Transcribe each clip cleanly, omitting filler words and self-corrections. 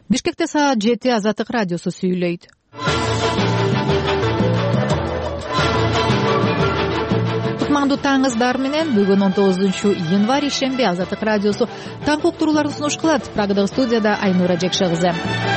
Бишкекте саат 7 Азаттык радиосу сүйлөйт. Кутмандуу таңыңыздар менен бүгүн 19-январь ишемби Азаттык радиосу таң уктурууларын сунуш кылат. Прагадагы студияда Айнура Жекшегизе.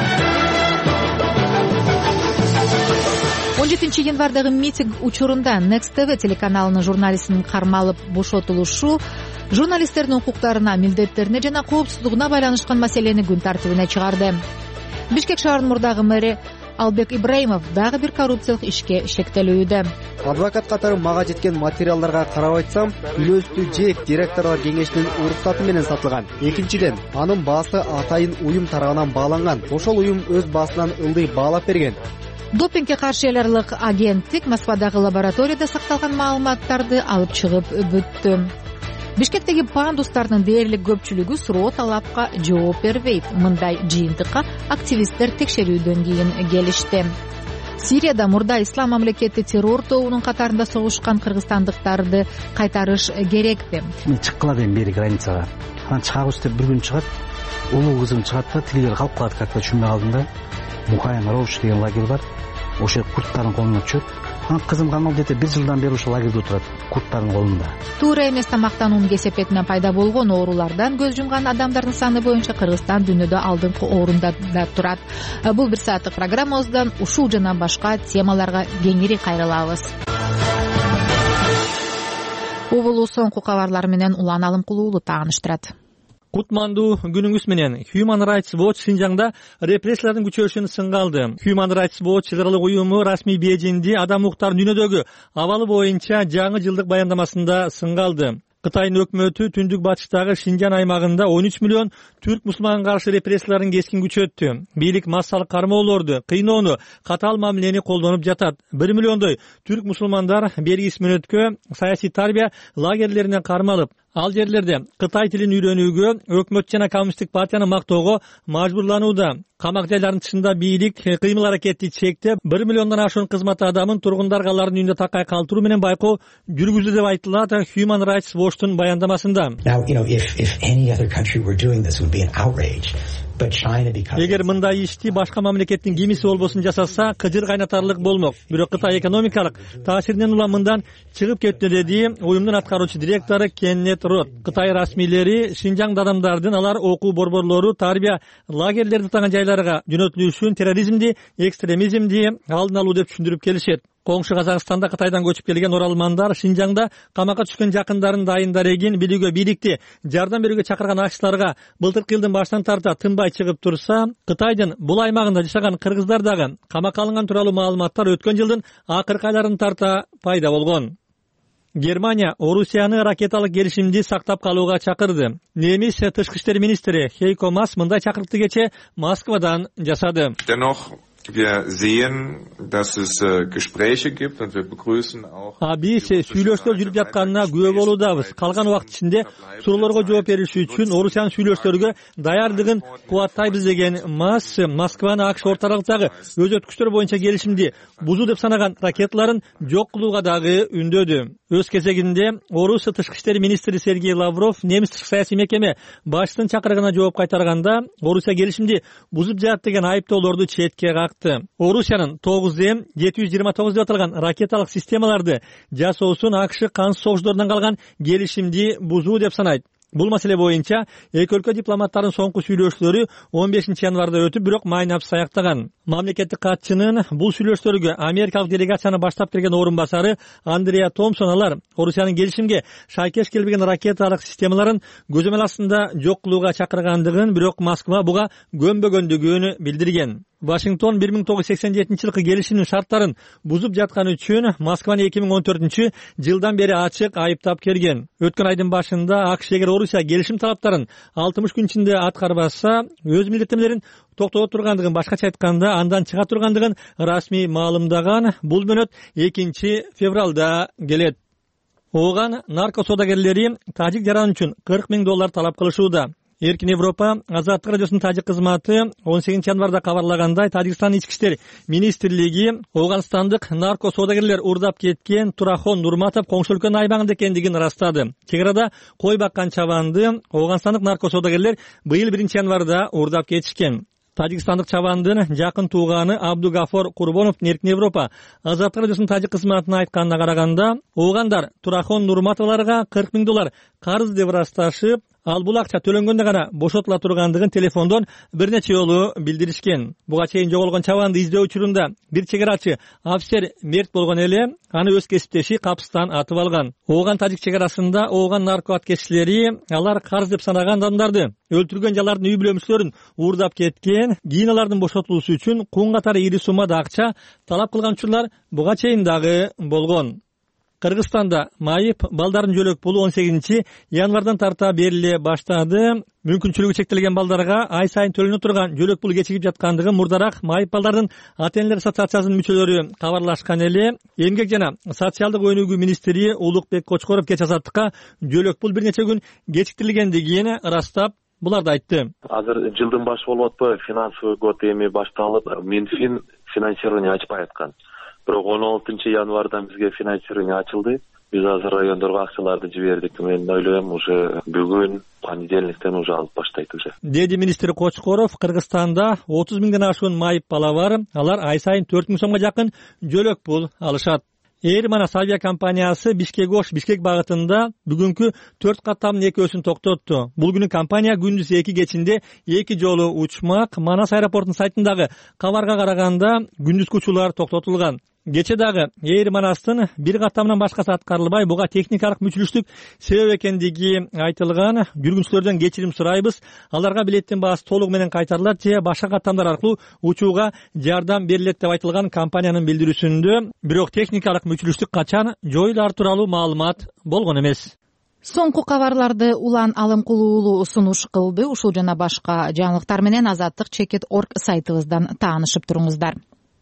17 январдагы митинг учурунда Next TV телеканалынын журналистин кармалып бошотулушу журналисттердин укуктарына, милдеттерине жана коопсуздугуна байланышкан маселени күн тартибине чыгарды. Бишкек шаарынын мурдагы мэри Албек Ибраимов дагы бир коррупциялык ишке шектелүүдө. Адвокат катары мага жеткен материалдарга карап айтсам, үлөстүү жээк директорлор кеңешинин уруксаты менен сатылган. Экинчиден, анын баасы атайын уюм тарабынан бааланган. Ошол уюм өз баасынан ылдый баалап берген. Допингге каршы эл аралык агенттик Москвадагы лабораторияда сакталган маалыматтарды алып чыгып бүттү. Бишкектеги пандустардын дээрлик көпчүлүгү суроо талапка жооп бербейт. Мындай жыйынтыкка активисттер текшерүүдөн кийин келишти. Сирияда мурда Ислам мамлекети террор тобунун катарында согушкан кыргызстандыктарды кайтарыш керекпи? Мен чыккыла дейм бери границага. Анан чыгабыз деп бир күн чыгат. Улуу кызым чыгат да, тилгер калып калат, как-то түшүнбөй калдым да. Мухайын Роуш деген лагерь бар. Ошо курттардын колуна түшөт. Анан кызым канал дете 1 жылдан бери ошол лагерде отурат, курттардын колунда. Туура эмес тамактануунун кесепетинен пайда болгон оорулардан көз жумган адамдардын саны боюнча Кыргызстан дүйнөдө алдыңкы орунда да турат. Бул бир сааттык программабыздан ушул жана башка темаларга кеңири кайрылабыз. Убулуу соңку кабарлар менен Улан Алымкулуулу тааныштырат. Кутмандуу күнүңүз менен. Human Rights Watch Шинжаңда репрессиялардын күчөшүнү сынга алды. Human Rights Watch чыгарылык уюму расмий Бейжиңди адам укуктарынын дүйнөдөгү абалы боюнча жаңы жылдык баяндамасында сынга алды. Кытайдын өкмөтү түндүк батыштагы Шинжан аймагында 13 миллион түрк мусулманга каршы репрессияларын кескин күчөттү. Бийлик массалык кармоолорду, кыйноону, катаал мамилени колдонуп жатат. 1 миллиондой түрк мусулмандар бергис мүнөткө саясий тарбия лагерлерине кармалып, ал жерлерде Кытай тилин үйрөнүүгө, өкмөт жана коммунисттик партияны мактоого мажбурланууда. Камак жайларынын тышында бийлик кыймыл аракетти чектеп, 1 миллиондон ашуун кызмат адамын тургундарга алардын үйүндө такай калтыруу менен байкоо жүргүздү деп айтылат Human Rights Watch'тун баяндамасында. Эгер мындай ишти башка мамлекеттин кимиси болбосун жасаса, кыжыр кайнатарлык болмок. Бирок Кытай экономикалык таасиринен улам мындан чыгып кетти, деди уюмдун аткаруучу директору Кеннет Рот. Кытай расмийлери Шинжаңда адамдардын алар окуу борборлору, тарбия лагерлерди таган жайларга жөнөтүлүшүн терроризмди, экстремизмди алдын алуу деп түшүндүрүп келишет. Коңшу Казакстанда Кытайдан көчүп келген оралмандар Шинжаңда камакка түшкөн жакындарын дайындар эгин билүүгө, бийликти жардам берүүгө чакырган акчыларга былтыркы жылдын башынан тарта тынбай чыгып турса, Кытайдын бул аймагында жашаган кыргыздар дагы камакка алынган тууралуу маалыматтар өткөн жылдын акыркы айларынан тарта пайда болгон. Германия Орусияны ракеталык келишимди сактап калууга чакырды. Немис тышкы иштер министри Хейко Мас мындай чакырыкты кече Москвадан жасады. Wir sehen, dass es Gespräche gibt und wir begrüßen auch. Биз сүйлөштөр жүрүп жатканына күбө болуудабыз. Калган убакыт ичинде суроолорго жооп бериш үчүн Орусиянын сүйлөштөргө даярдыгын кубаттайбыз деген Мас Москваны АКШ орталыктагы өз өткүчтөр боюнча келишимди бузуу деп санаган ракеталарын жок кылууга дагы үндөдү. Өз кезегинде Орус тышкы иштер министри Сергей Лавров немис тышкы саясий мекеме башчысынын чакырыгына жооп кайтарганда Орусия келишимди бузуп жатат деген айыптоолорду четке какты. Орусиянын 9М729 деп аталган ракеталык системаларды жасоосун АКШ кансыз согуштардан калган келишимди бузуу деп санайт. Бул маселе боюнча эки өлкө дипломаттарынын соңку сүйлөшүүлөрү 15 январда өтүп, бирок майнапсыз аяктаган. Мамлекеттик катчынын бул сүйлөштөргө америкалык делегацияны баштап келген орун басары Андреа Томпсон алар Орусиянын келишимге шайкеш келбеген ракеталык системаларын көзөмөл астында жок кылууга чакыргандыгын, бирок Москва буга көнбөгөндүгүн билдирген. Вашингтон 1987-жылкы келишимдин шарттарын бузуп жатканы үчүн Москваны 2014 жылдан бери ачык айыптап келген. Өткөн айдын башында АКШ эгер Орусия келишим талаптарын 60 күн ичинде аткарбаса, өз милдеттемелерин токтото тургандыгын, башкача айтканда андан чыга тургандыгын расмий маалымдаган. Бул мөөнөт 2 февралда келет. Ооган нарко соодагерлери тажик жаран үчүн $40,000 талап кылышууда. Эркин Европа Азаттык радиосунун тажик кызматы 18 январда кабарлагандай, Тажикстан ички иштер министрлиги Ооганстандык нарко соодагерлер урдап кеткен Турахон Нурматов коңшу өлкөнүн аймагында экендигин ырастады. Чек арада кой баккан чабанды Ооганстандык нарко соодагерлер быйыл 1 январда урдап кетишкен. Тажикстандык чабандын жакын тууганы Абдугафор Курбоновдун Эркин Европа Азаттык радиосунун тажик кызматына айтканына караганда, оогандар Турахон Нурматоваларга $40,000 карыз деп ырасташып, ал бул акча төлөнгөндө гана бошотула тургандыгын телефондон бир нече жолу билдиришкен. Буга чейин жоголгон чабанды издөө учурунда бир чегарачы офицер мерт болгон эле, аны өз кесиптеши капыстан атып алган. Ооган тажик чегарасында ооган нарко аткечилери алар карыз деп санаган адамдарды өлтүргөн же алардын үй бүлөмчүлөрүн уурдап кеткен, кийин алардын бошотулуусу үчүн кун катары ири суммада акча талап кылган учурлар буга чейин дагы болгон. Кыргызстанда майып балдардын жөлөк пулу 18 январдан тарта бериле баштады. Мүмкүнчүлүгү чектелген балдарга ай сайын төлөнө турган жөлөк пул кечигип жаткандыгы мурдараак майып балдардын ата-энелер ассоциациясынын мүчөлөрү кабарлашкан эле. Эмгек жана социалдык өнүгүү министри Улукбек Кочкоров Кеч Азаттыкка жөлөк пул бир нече күн кечиктирилгендигин ырастап, буларды айтты. Азыр жылдын башы болуп атпайбы, финансовый год эми башталып, Минфин финансирование ачпай аткан. Бирок 16 январдан бизге финансирование ачылды. Биз азыр райондорго акчаларды жибердик. Мен ойлойм, уже бүгүн понедельниктен уже алып баштайт уже. Деди министр Кочкоров, Кыргызстанда 30 миңден ашуун майып бала бар. Алар ай сайын 4 миң сомго жакын жөлөк пул алышат. Эрманас авиакомпаниясы Бишкек багытында бүгүнкү 4 каттамдын экөөсүн токтотту. Бул күнү компания күндүз 2 кечинде 2 жолу учмак. Манас аэропортунун сайтындагы кабарга караганда күндүзкү учуулар токтотулган. Кече дагы Эрманастын бир каттамынан башкасы аткарылбай, буга техникалык мүчүлүштүк себеп экендиги айтылган. Жүргүнчүлөрдөн кечирим сурайбыз. Аларга билеттин баасы толугу менен кайтарылат же башка каттамдар аркылуу учууга жардам берилет деп айтылган компаниянын билдирүүсүндө. Бирок техникалык мүчүлүштүк качан жоюлар тууралуу маалымат болгон эмес. Соңку кабарларды Улан Алымкулуулу сунуш кылды. Ушул жана башка жаңылыктар менен Азаттык.org сайтыбыздан таанышып туруңуздар.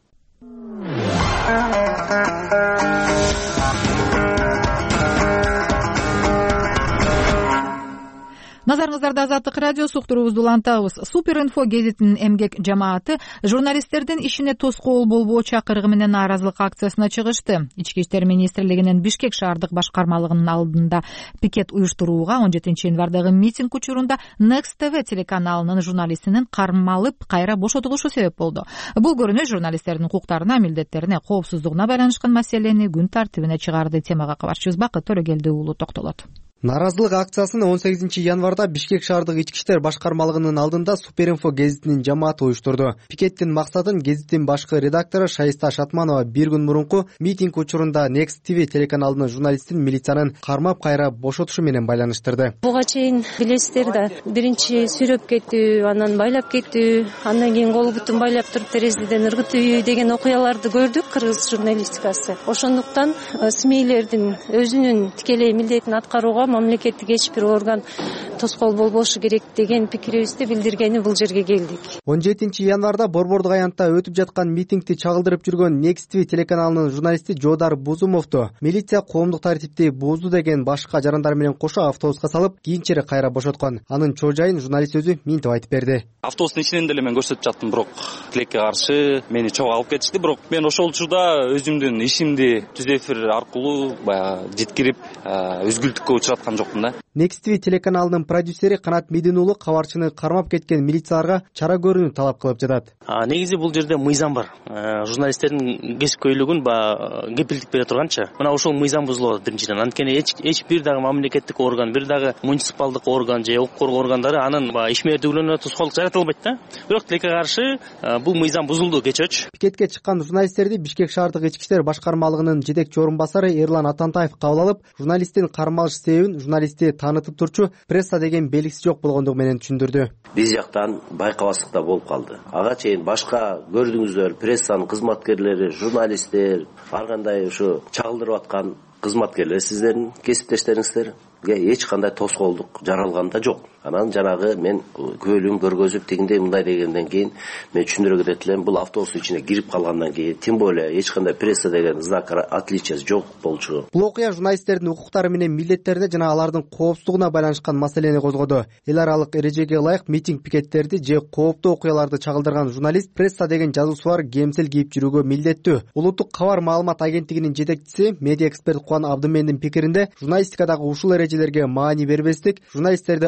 Назарыңыздарда Азаттык радиосу, уктуруубузду улантабыз. Суперинфо гезитинин эмгек жамааты журналисттердин ишине тоскоол болбоо чакырыгы менен нааразылык акциясына чыгышты. Ички иштер министрлигинин Бишкек шаардык башкармалыгынын алдында пикет уюштурууга 17 январдагы митинг учурунда Next TV телеканалынын журналистинин кармалып кайра бошотулушу себеп болду. Бул көрүнүш журналисттердин укуктарына, милдеттерине, коопсуздугуна байланышкан маселени күн тартибине чыгарды. Темага кабарчыбыз Бакыт Төрөгелди уулу токтолот. Нааразылык акциясын 18 январда Бишкек шаардык ички иштер башкармалыгынын алдында Суперинфо гезитинин жамааты уюштурду. Пикеттин максатын гезиттин башкы редактору Шайста Шатманова бир күн мурунку митинг учурунда Next TV телеканалынын журналистин милициянын кармап кайра бошотушу менен байланыштырды. Буга чейин билесиздер да, биринчи сүйрөп кетүү, анан байлап кетүү, андан кийин кол бутун байлап туруп терезеден ыргытуу деген окуяларды көрдүк кыргыз журналистикасы. Ошондуктан СМИлердин өзүнүн тикелей милдетин аткарууга мамлекеттик эч бир орган тоскоол болбошу керек деген пикирибизди билдиргени бул жерге келдик. 17 январда Борбордук аянтта өтүп жаткан митингди чагылдырып жүргөн Next TV телеканалынын журналисти Жодар Бузумовду милиция коомдук тартипти бузду деген башка жарандар менен кошо автобуска салып, кийинчерээк кайра бошоткон. Анын чоо жайын журналист өзү минтип айтып берди. Автобустун ичинен деле мен көрсөтүп жаттым, бирок тилекке каршы мени чогуу алып кетишти. Бирок мен ошол учурда өзүмдүн ишимди түз эфир аркылуу баягы жеткирип, үзгүлтүккө учураткан жокмун да. Next TV телеканалынын продюсери Канат Медин уулу кабарчыны кармап кеткен милицияларга чара көрүүнү талап кылып жатат. Негизи бул жерде мыйзам бар. Журналисттердин кесипкөйлүгүн кепилдик бере турганча, мына ошол мыйзам бузулат биринчиден. Анткени эч бир дагы мамлекеттик орган, бир дагы муниципалдык орган же укук коргоо органдары анын ишмердүүлүгүнө тоскоолдук жарата албайт да. Бирок тилекке каршы бул мыйзам бузулду кечөөчү. Пикетке чыккан журналисттерди Бишкек шаардык ички иштер башкармалыгынын жетекчи орун басары Эрлан Атантаев кабыл алып, журналисттин кармалыш себебин журналистти таанытып турчу пресса деген белгиси жок болгондугу менен түшүндүрдү. Биз жактан байкабастыкта болуп калды. Ага чейин башка көрдүңүздөр, прессанын кызматкерлери, журналисттер, ар кандай ушу чагылдырып аткан кызматкерлер, сиздердин кесиптештериңиздерге эч кандай тоскоолдук жаралган да жок. Анан жанагы мен көйлүн көргөзүп тигиндей мындай дегенден кийин мен түшүндүрө кетет элем, бул автобустун ичине кирип калгандан кийин тем более эч кандай пресса деген знак отличиясы жок болчу. Бул окуя журналисттердин укуктары менен милдеттерине жана алардын коопсуздугуна байланышкан маселени козгоду. Эл аралык эрежеге ылайык митинг пикеттерди же кооптуу окуяларды чагылдырган журналист пресса деген жазуусу бар кемсел кийип жүрүүгө милдеттүү. Улуттук кабар маалымат агенттигинин жетекчиси медиа эксперт Кубан Абдымендин пикиринде журналистикадагы ушул эрежелерге маани бербестик, журналисттерди ар кандай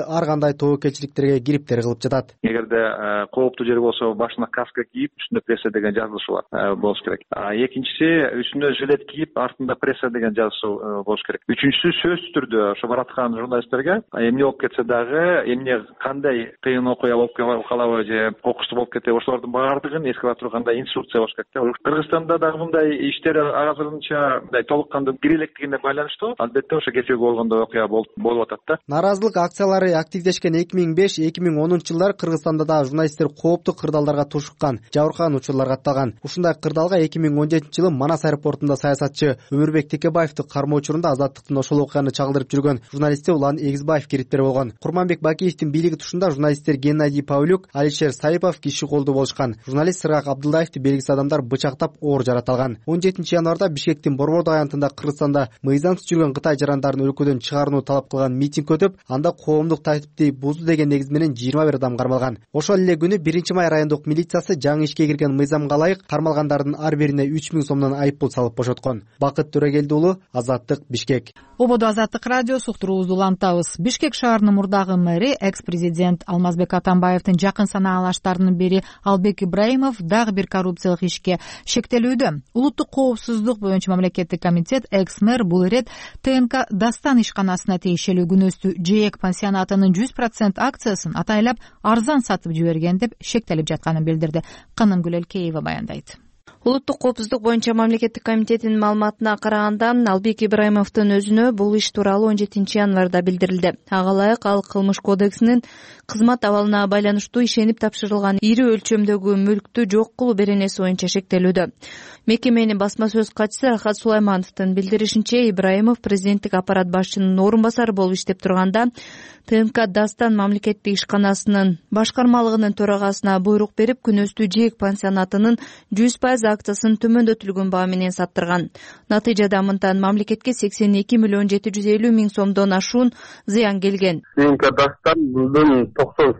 ушундай тобокелчиликтерге кириптер кылып жатат. Эгерде кооптуу жер болсо башына каска кийип, үстүндө пресса деген жазылышы бар болуш керек. Экинчиси үстүнө жилет кийип, артында пресса деген жазышы болуш керек. Үчүнчүсү сөзсүз түрдө ошо бараткан журналисттерге эмне болуп кетсе дагы, эмне кандай кыйын окуя болуп калабы же кокустуу болуп кетеби, ошолордун баардыгын эскере тургандай инструкция болуш керек. Кыргызстанда дагы мындай иштер азырынча мындай толук кандуу кире электигине байланыштуу албетте ошо кечеги болгондой окуя болуп атат да. Наразылык акциялары активдешкен 2005-2010 жылдары Кыргызстанда да журналисттер кооптуу кырдаалдарга тушуккан, жабыркаган учурлар катталган. Ушундай кырдаалга 2017 жылы Манас аэропортунда саясатчы Өмүрбек Текебаевди кармоо учурунда Азаттыктын ошол окуяны чагылдырып жүргөн журналисти Улан Эгизбаев кириптер болгон. Курманбек Бакиевдин бийлиги тушунда журналисттер Геннадий Павлюк, Алишер Сайипов киши колдуу болушкан. Журналист Сыргак Абдуллаевди белгисиз адамдар бычактап оор жараталган. 17 январда Бишкектин Борбордук аянтында Кыргызстанда мыйзамсыз жүргөн Кытай жарандарын өлкөдөн чыгарууну талап кылган митинг өтүп, анда коомдук тартипти бузду деген негиз менен 21 адам кармалган. Ошол эле күнү 1-май райондук милициясы жаңы ишке кирген мыйзамга ылайык кармалгандардын ар бирине 3000 сомдон айыппул салып бошоткон. Бакыт Төрөгелди уулу, Азаттык, Бишкек. Ободо Азаттык радио суктуруубузду улантабыз. Бишкек шаарынын мурдагы мэри, экс-президент Алмазбек Атамбаевдин жакын санаалаштарынын бири Албек Ибраимов дагы бир коррупциялык ишке шектелүүдө. Улуттук коопсуздук боюнча мамлекеттик комитет экс-мэр бул ирет ТНК Дастан ишканасына тиешелүү күнөстүү ЖЭК пансионатынын 100% акциясын атайлап арзан сатып жиберген деп шектелип жатканын билдирди. Канымгүл Элкеева баяндайт. Улуттук коопсуздук боюнча мамлекеттик комитетинин маалыматына караганда Албек Ибраимовдун өзүнө бул иш тууралуу 17 январда билдирилди. Ага ылайык ал кылмыш кодексинин кызмат абалына байланыштуу ишенип тапшырылган ири өлчөмдөгү мүлктү жок кылуу беренеси боюнча шектелүүдө. Мекеменин басма сөз катчысы Рахат Сулаймановдун билдиришинче, Ибраимов президенттик аппарат башчынын орун басары болуп иштеп турганда ТНК Дастан мамлекеттик ишканасынын башкармалыгынын төрагасына буйрук берип, күнөстүү ЖЭК пансионатынын 100% акциясын төмөндөтүлгөн баа менен саттырган. Натыйжада мындан мамлекетке 82 миллион 750 миң сомдон ашуун зыян келген. ТНК Дастандын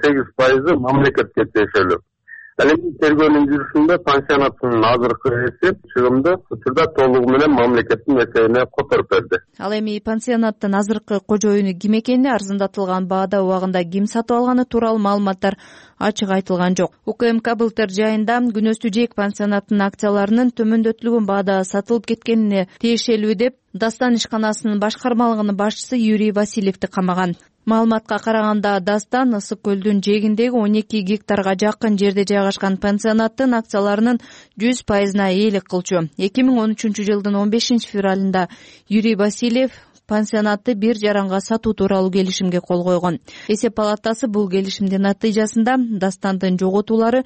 98% мамлекетке тиешелүү. Эми тергөөнүн жүрүшүндө пансионаттын азыркы эсеп чыгымды учурда толугу менен мамлекеттин эсебине которуп берди. Ал эми пансионаттын азыркы кожоюну ким экени, арзандатылган баада убагында ким сатып алганы тууралуу маалыматтар ачык айтылган жок. УКМК былтыр жайында күнөстүү ЖЭК пансионаттын акцияларынын төмөндөтүлгөн баада сатылып кеткенине тиешелүү деп Дастан ишканасынын башкармалыгынын башчысы Юрий Васильевди камаган. Маалыматка караганда Дастан Ысык көлдүн жээгиндеги 12 гектарга жакын жерде жайгашкан пансионаттын акцияларынын 100%-на ээлик кылчу. 2013 жылдын 15 февралында Юрий Васильев пансионатты бир жаранга сатуу тууралуу келишимге кол койгон. Эсеп палатасы бул келишимдин натыйжасында Дастандын жоготуулары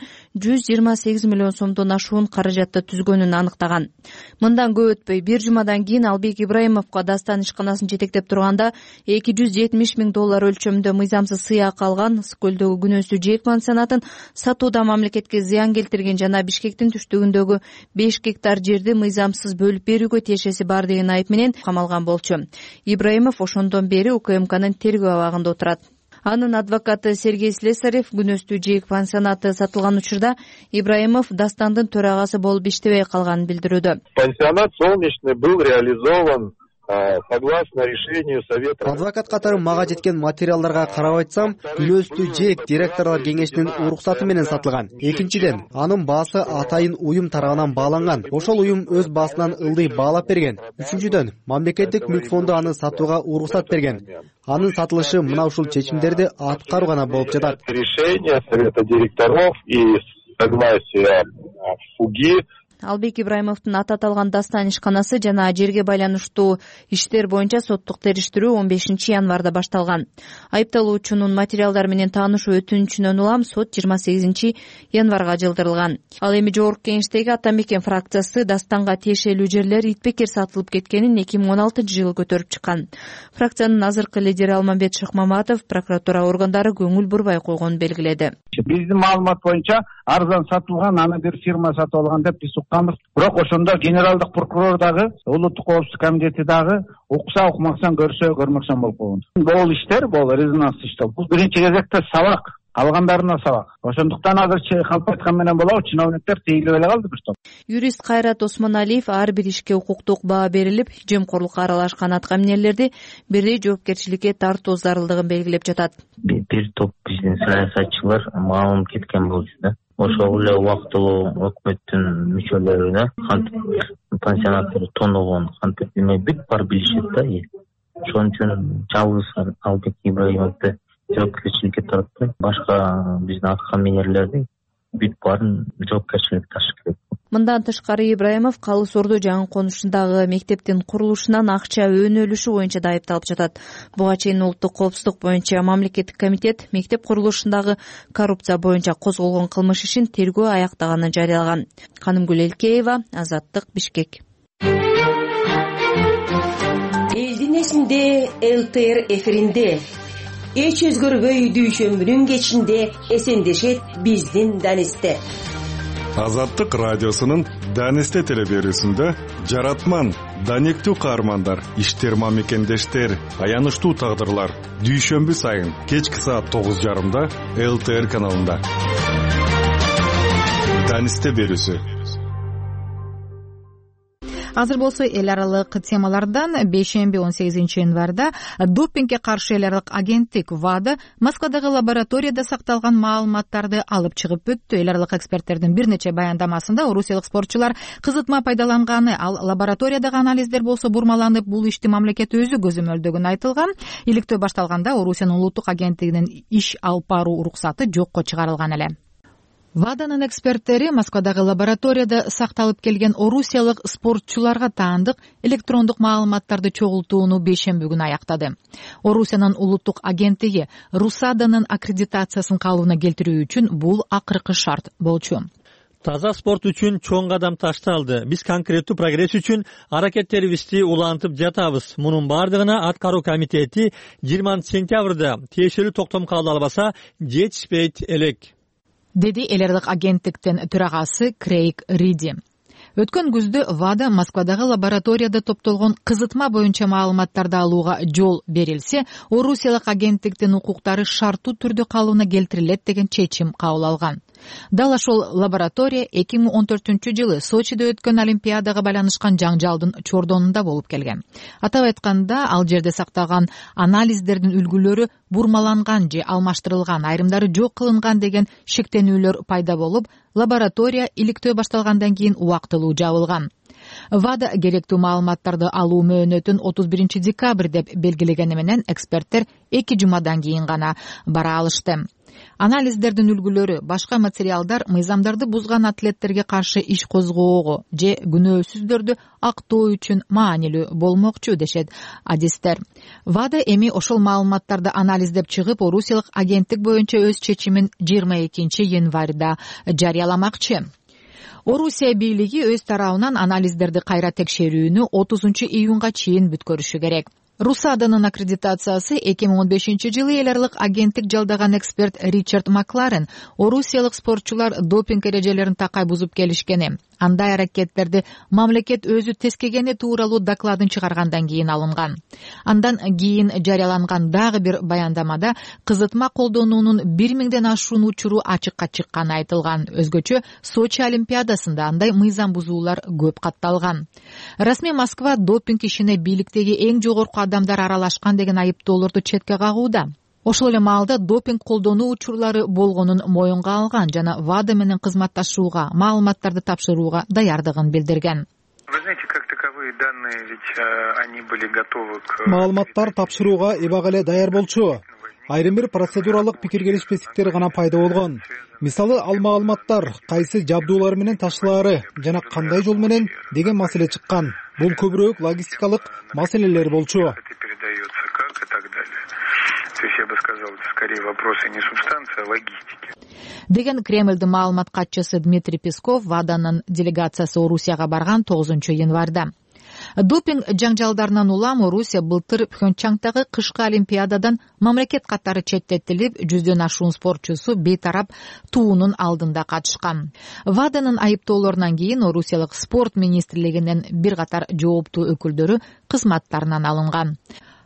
128 миллион сомдон ашуун каражатты түзгөнүн аныктаган. Мындан көп өтпөй бир жумадан кийин Албек Ибраимовго Дастан ишканасын жетектеп турганда $270 миң өлчөмдө мыйзамсыз сыйак алган Ысык көлдөгү күнөстүү ЖЭК пансионатын сатууда мамлекетке зыян келтирген жана Бишкектин түштүгүндөгү 5 гектар жерди мыйзамсыз бөлүп берүүгө тиешеси бар деген айып менен камалган болчу. Ибраимов ошондон бери УКМКнын тергөө абагында отурат. Анын адвокаты Сергей Слесарев күнөстүү ЖЭК пансионаты сатылган учурда Ибраимов Дастандын төрагасы болуп иштебей калганын билдирүүдө. Пансионат солнечный был реализован согласно решению совета. Адвокат катары мага жеткен материалдарга карап айтсам, күнөстүү ЖЭК директорлор кеңешинин уруксаты менен сатылган. Экинчиден, анын баасы атайын уюм тарабынан бааланган. Ошол уюм өз баасынан ылдый баалап берген. Үчүнчүдөн, мамлекеттик мүлк фонду аны сатууга уруксат берген. Анын сатылышы мына ушул чечимдерди аткаруу гана болуп жатат. Решение совета директоров и согласие ФУГИ. Албек Ибраимовдун аты аталган Дастан ишканасы жана жерге байланыштуу иштер боюнча соттук териштирүү 15 январда башталган. Айыпталуучунун материалдары менен таанышуу өтүнүчүнөн улам сот 28 январга жылдырылган. Ал эми жогорку кеңештеги Ата Мекен фракциясы Дастанга тиешелүү жерлер итбекер сатылып кеткенин 2016 жылы көтөрүп чыккан. Фракциянын азыркы лидери Алмамбет Шыкмаматов прокуратура органдары көңүл бурбай койгонун белгиледи. Биздин маалымат боюнча арзан сатылган, аны бир фирма сатып алган деп биз укканбыз. Бирок ошондо генералдык прокурор дагы, улуттук коопсуздук комитети дагы укса укмаксан, көрсө көрмөксөн болуп койгон. Бул иштер, бул резонанс иштер. Бул биринчи кезекте сабак. калгандарына сабак. Ошондуктан азыр калп айткан менен болобу, чиновниктер тейлеп эле калды бир топ. Юрист Кайрат Осмоналиев ар бир ишке укуктук баа берилип, жемкорлукка аралашкан аткаминерлерди бирдей жоопкерчиликке тартуу зарылдыгын белгилеп жатат. Бир топ биздин саясатчылар маалым кеткен болчу да. Ошол эле убактылуу өкмөттүн мүчөлөрүнө кантип пансионаттарды тоногон, кантип бүт бар билишет да. Ошон үчүн жалгыз Албек Ибраимовду жоопкерчиликке тартпай, башка биздин аткаминерлерди бүт баарын жоопкерчиликке тартыш керек. Мындан тышкары Ибраимов Калыс Ордо жаңы конушундагы мектептин курулушунан акча өнүлүшү боюнча да айыпталып жатат. Буга чейин улуттук коопсуздук боюнча мамлекеттик комитет мектеп курулушундагы коррупция боюнча козголгон кылмыш ишин тергөө аяктаганын жарыялаган. Канымгүл Элкеева, Азаттык, Бишкек. Элдин эсинде ЛТР эфиринде эч өзгөрбөй дүйшөмбүнүн кечинде эсендешет биздин Данисте. Азаттык радиосунун Данисте телеберүүсүндө жаратман, даниктүү каармандар, иштер мамекендештер, аянычтуу тагдырлар дүйшөмбү сайын кечки саат 9:30 ЛТР каналында. Данисте берүүсү. Азыр болсо эл аралык темалардан бейшемби 18 январда допингге каршы эл аралык агенттик ВАДА Москвадагы лабораторияда сакталган маалыматтарды алып чыгып өттү. Эл аралык эксперттердин бир нече баяндамасында орусиялык спортчулар кызытма пайдаланганы, ал лабораториядагы анализдер болсо бурмаланып, бул ишти мамлекет өзү көзөмөлдөгөнү айтылган. Иликтөө башталганда Орусиянын улуттук агенттигинин иш алып баруу уруксаты жокко чыгарылган эле. ВАДАнын эксперттери Москвадагы лабораторияда сакталып келген орусиялык спортчуларга таандык электрондук маалыматтарды чогултууну бейшемби күнү аяктады. Орусиянын улуттук агенттиги РУСАДАнын аккредитациясын калыбына келтирүү үчүн бул акыркы шарт болчу. Таза спорт үчүн чоң кадам ташталды. Биз конкреттүү прогресс үчүн аракеттерибизди улантып жатабыз. Мунун бардыгына аткаруу комитети 20 сентябрда тиешелүү токтом кабыл албаса жетишпейт элек, деди эл аралык агенттиктин төрагасы Крейг Риди. Өткөн күздө ВАДА Москвадагы лабораторияда топтолгон кызытма боюнча маалыматтарды алууга жол берилсе, орусиялык агенттиктин укуктары шарттуу түрдө калыбына келтирилет деген чечим кабыл алган. Дал ошол лаборатория 2014-жылы Сочиде өткөн Олимпиадага байланышкан жаңжалдын чордонунда болуп келген. Атап айтканда, ал жерде сакталган анализдердин үлгүлөрү бурмаланган же алмаштырылган, айрымдары жок кылынган деген шектенүүлөр пайда болуп, лаборатория иликтөө башталгандан кийин убактылуу жабылган. ВАДА керектүү маалыматтарды алуу мөөнөтүн 31 декабрь деп белгилегени менен эксперттер 2 жумадан кийин гана бара алышты. Анализдердин үлгүлөрү, башка материалдар мыйзамдарды бузган атлеттерге каршы иш козгоого же күнөөсүздөрдү актоо үчүн маанилүү болмокчу, дешет адистер. ВАДА эми ошол маалыматтарды анализдеп чыгып, орусиялык агенттик боюнча өз чечимин 22 январда жарыяламакчы. Орусия бийлиги өз тарабынан анализдерди кайра текшерүүнү 30 июнга чейин бүткөрүшү керек. РУСАДАнын аккредитациясы 2015 жылы эл аралык агенттик жалдаган эксперт Ричард Макларен орусиялык спортчулар допинг эрежелерин такай бузуп келишкени, андай аракеттерди мамлекет өзү тескегени тууралуу докладын чыгаргандан кийин алынган. Андан кийин жарыяланган дагы бир баяндамада кызытма колдонуунун 1000ден ашуун учуру ачыкка чыкканы айтылган. Өзгөчө Сочи Олимпиадасында андай мыйзам бузуулар көп катталган. Расмий Москва допинг ишине бийликтеги эң жогорку адамдар аралашкан деген айыптоолорду четке кагууда. Ошол эле маалда допинг колдонуу учурлары болгонун моюнга алган жана ВАДА менен кызматташууга, маалыматтарды тапшырууга даярдыгын билдирген. Маалыматтар тапшырууга эбак эле даяр болчу. Айрым бир процедуралык пикир келишпестиктер гана пайда болгон. Мисалы, ал маалыматтар кайсы жабдуулар менен ташылаары жана кандай жол менен деген маселе чыккан. Бул көбүрөөк логистикалык маселелер болчу. Я бы сказал, это скорее вопросы не субстанции, а логистики. Деген Кремльдин маалымат катчысы Дмитрий Песков ВАДАнын делегациясы Орусияга барган 9 январда. Допинг жаңжалдарынан улам Орусия былтыр Пхенчангдагы кышкы Олимпиададан мамлекет катары четтетилип, 100дөн ашуун спортчусу бейтарап туунун алдында катышкан. ВАДАнын айыптоолорунан кийин Орусиялык спорт министрлигинин бир катар жооптуу өкүлдөрү кызматтарынан алынган.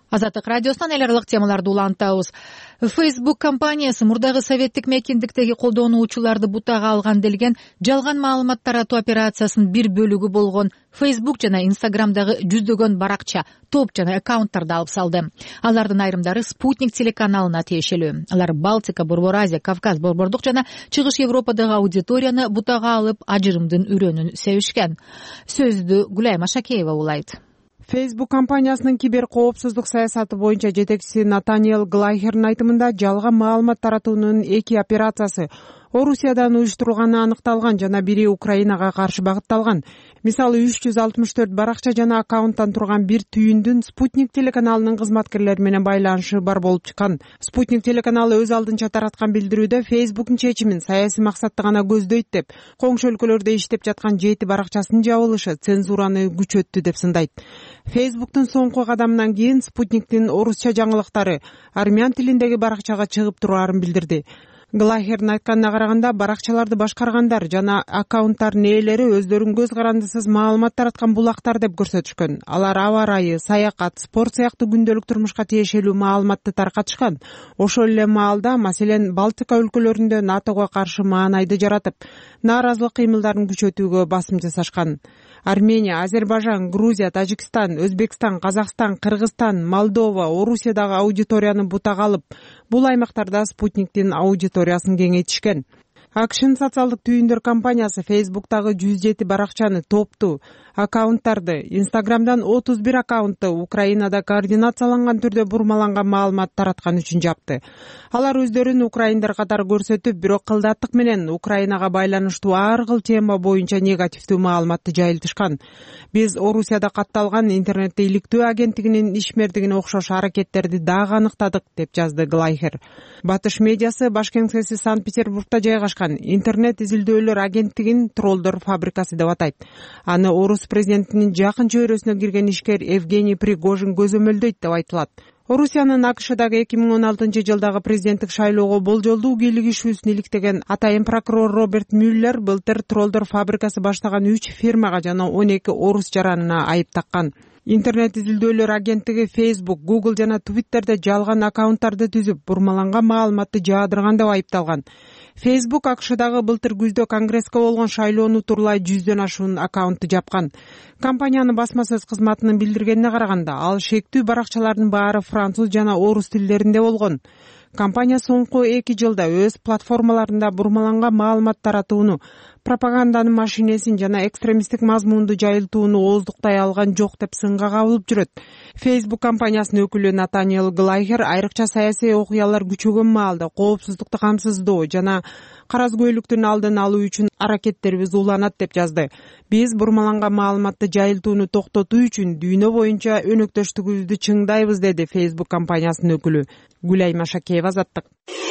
Азаттык радиосунан эл аралык темаларды улантабыз. Facebook компаниясы мурдагы советтик мекендиктеги колдонуучуларды бутага алган делген жалган маалымат таратуу операциясынын бир бөлүгү болгон Facebook жана Instagramдагы жүздөгөн баракча, топ жана аккаунттарды алып салды. Алардын айрымдары Спутник телеканалына тиешелүү. Алар Балтика, Борбор Азия, Кавказ, Борбордук жана Чыгыш Европадагы аудиторияны бутага алып, ажырымдын үрөнүн себишкен. Сөздү Гүлайма Шакеева улайт. Facebook компаниясынын кибер коопсуздук саясаты боюнча жетекчиси Натаниэл Глайхердин айтымында жалган маалымат таратуунун 2 операциясы Орусиядан уюштурулганы аныкталган жана бири Украинага каршы багытталган. Мисалы 364 баракча жана аккаунттан турган бир түйүндүн Спутник телеканалынын кызматкерлери менен байланышы бар болуп чыккан. Спутник телеканалы өз алдынча тараткан билдирүүдө Facebooктун чечимин саясий максатты гана көздөйт деп, коңшу өлкөлөрдө иштеп жаткан 7 баракчасынын жабылышы цензураны күчөттү деп сындайт. Facebooктун соңку кадамынан кийин Спутниктин орусча жаңылыктары армян тилиндеги баракчага чыгып тураарын билдирди. Глайхердин айтканына караганда, баракчаларды башкаргандар жана аккаунттардын ээлери өздөрүн көз карандысыз маалымат тараткан булактар деп көрсөтүшкөн. Алар аба ырайы, саякат, спорт сыяктуу күндөлүк турмушка тиешелүү маалыматты таркатышкан. Ошол эле маалда, маселен, Балтика өлкөлөрүндө НАТОго каршы маанайды жаратып, нааразылык кыймылдарын күчөтүүгө басым жасашкан. Армения, Азербайжан, Грузия, Тажикстан, Өзбекстан, Казакстан, Кыргызстан, Молдова, Орусиядагы аудиторияны бутага алып, бул аймактарда Спутниктин аудиториясын кеңейтишкен. AQSh'нын социалдык түйүндөр компаниясы Facebook'тагы 107 баракчаны, топту, аккаунттарды, Instagram'дан 31 аккаунтты Украинада координацияланган түрдө бурмаланган маалымат тараткан үчүн жапты. Алар өздөрүн украиндар катары көрсөтүп, бирок кылдаттык менен Украинага байланыштуу ар кыл тема боюнча негативдүү маалыматты жайылтышкан. Биз Орусияда катталган интернетти иликтөө агенттигинин ишмердигине окшош аракеттерди дагы аныктадык, деп жазды Глайхер. Батыш медиасы баш кеңсеси Санкт-Петербургда жайгашкан интернет изилдөөлөр агенттигин троллдор фабрикасы деп атайт. Аны орус президентинин жакын чөйрөсүнө кирген ишкер Евгений Пригожин көзөмөлдөйт деп айтылат. Орусиянын AQSh'дагы 2016 жылдагы президенттик шайлоого болжолдуу кийлигишүүсүн иликтеген атайын прокурор Роберт Мюллер былтыр троллдор фабрикасы баштаган 3 фирмага жана 12 орус жаранына айып таккан. Интернет изилдөөлөр агенттиги Facebook, Google жана Twitterде жалган аккаунттарды түзүп, бурмаланган маалыматты жаадырган деп айыпталган. Facebook AQSh'дагы былтыр күздө конгресске болгон шайлоону турлай 100дөн ашуун аккаунтты жапкан. Компаниянын басма сөз кызматынын билдиргенине караганда, ал шектүү баракчалардын баары француз жана орус тилдеринде болгон. Компания соңку 2 жылда өз платформаларында бурмаланган маалымат таратууну, пропаганданын машинесин жана экстремисттик мазмунду жайылтууну ооздуктай алган жок деп сынга кабылып жүрөт. Facebook компаниясынын өкүлү Натаниэл Глайхер айрыкча саясий окуялар күчөгөн маалда коопсуздукту камсыздоо жана каразгөйлүктүн алдын алуу үчүн аракеттерибиз уланат деп жазды. Биз бурмаланган маалыматты жайылтууну токтотуу үчүн дүйнө боюнча өнөктөштүгүбүздү чыңдайбыз, деди Facebook компаниясынын өкүлү. Гүлайма Шакеева, Азаттык.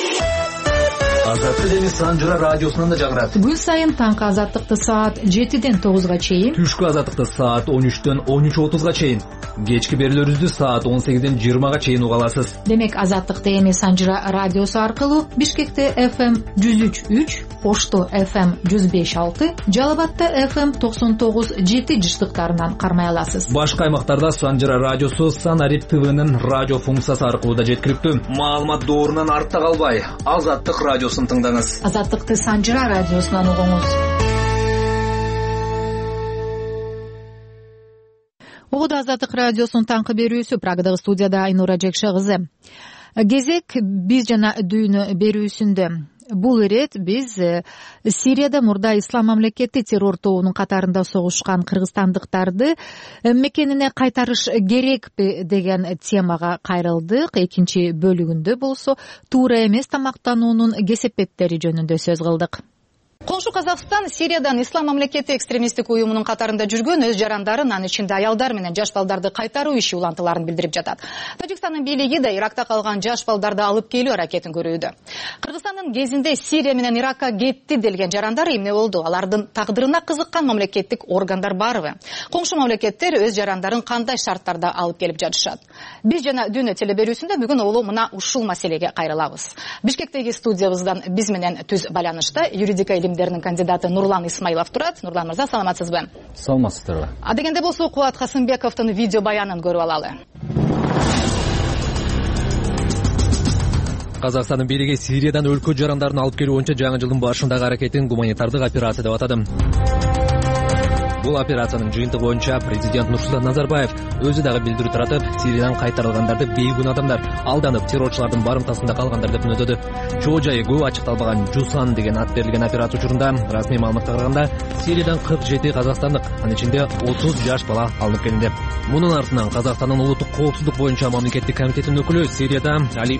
Азаттык эми Санжыра радиосунан да жагырат. Күн сайын таңкы Азаттыкты саат 7ден 9га чейин, түшкү Азаттыкты саат 13дөн 13:30га чейин, кечки берүүлөрүбүздү саат 18ден 20га чейин уга аласыз. Демек Азаттыкты эми Санжыра радиосу аркылуу Бишкекте FM 103.3, Ошто FM 105.6, Жалал Абадта FM 99.7 жыштыктарынан кармай аласыз. Башка аймактарда Санжыра радиосу Санарип ТВнын радио функциясы аркылуу да жеткиликтүү. Маалымат доорунан артта калбай, Азаттык радиосун тыңдаңыз. Азаттыкты Санжыра радиосунан угуңуз. Угуду Азаттык радиосунун таңкы берүүсү, Прагадагы студияда Айнура Жекше кызы. Кезек биз жана дүйнө берүүсүндө. Бул ирет биз Сирияда мурда Ислам мамлекети террор тобунун катарында согушкан кыргызстандыктарды мекенине кайтарыш керекпи деген темага кайрылдык. Экинчи бөлүгүндө болсо туура эмес тамактануунун кесепеттери жөнүндө сөз кылдык. Коңшу Казакстан Сириядан Ислам мамлекети экстремисттик уюмунун катарында жүргөн өз жарандарын, анын ичинде аялдар менен жаш балдарды кайтаруу иши улантыларын билдирип жатат. Тажикстандын бийлиги да Иракта калган жаш балдарды алып келүү аракетин көрүүдө. Кыргызстандын кезинде Сирия менен Иракка кетти делген жарандар эмне болду? Алардын тагдырына кызыккан мамлекеттик органдар барбы? Коңшу мамлекеттер өз жарандарын кандай шарттарда алып келип жатышат? Биз жана дүйнө телеберүүсүндө бүгүн олу мына ушул маселеге кайрылабыз. Бишкектеги студиябыздан биз менен түз байланышта юридика илимдеринин кандидаты Нурлан Исмаилов турат. Нурлан мырза, саламатсызбы? Саламатсыздарбы. Адегенде болсо Кубат Касымбековдун видео баянын көрүп алалы. Казакстандын бийлиги Сириядан өлкө жарандарын алып келүү боюнча жаңы жылдын башындагы аракетин гуманитардык операция деп атады. Бул операциянын жыйынтыгы боюнча президент Нурсултан Назарбаев өзү дагы билдирүү таратып, Сириядан кайтарылгандарды бейгүнаа адамдар, алданып террорчулардын барымтасында калгандар деп мүнөдөдү. Чоо жайы көп ачыкталбаган Жусан деген ат берилген операция учурунда расмий маалыматка караганда Сириядан 47 казакстандык, анын ичинде 30 жаш бала алынып келинди. Мунун артынан Казакстандын улуттук коопсуздук боюнча мамлекеттик комитетинин өкүлү Сирияда али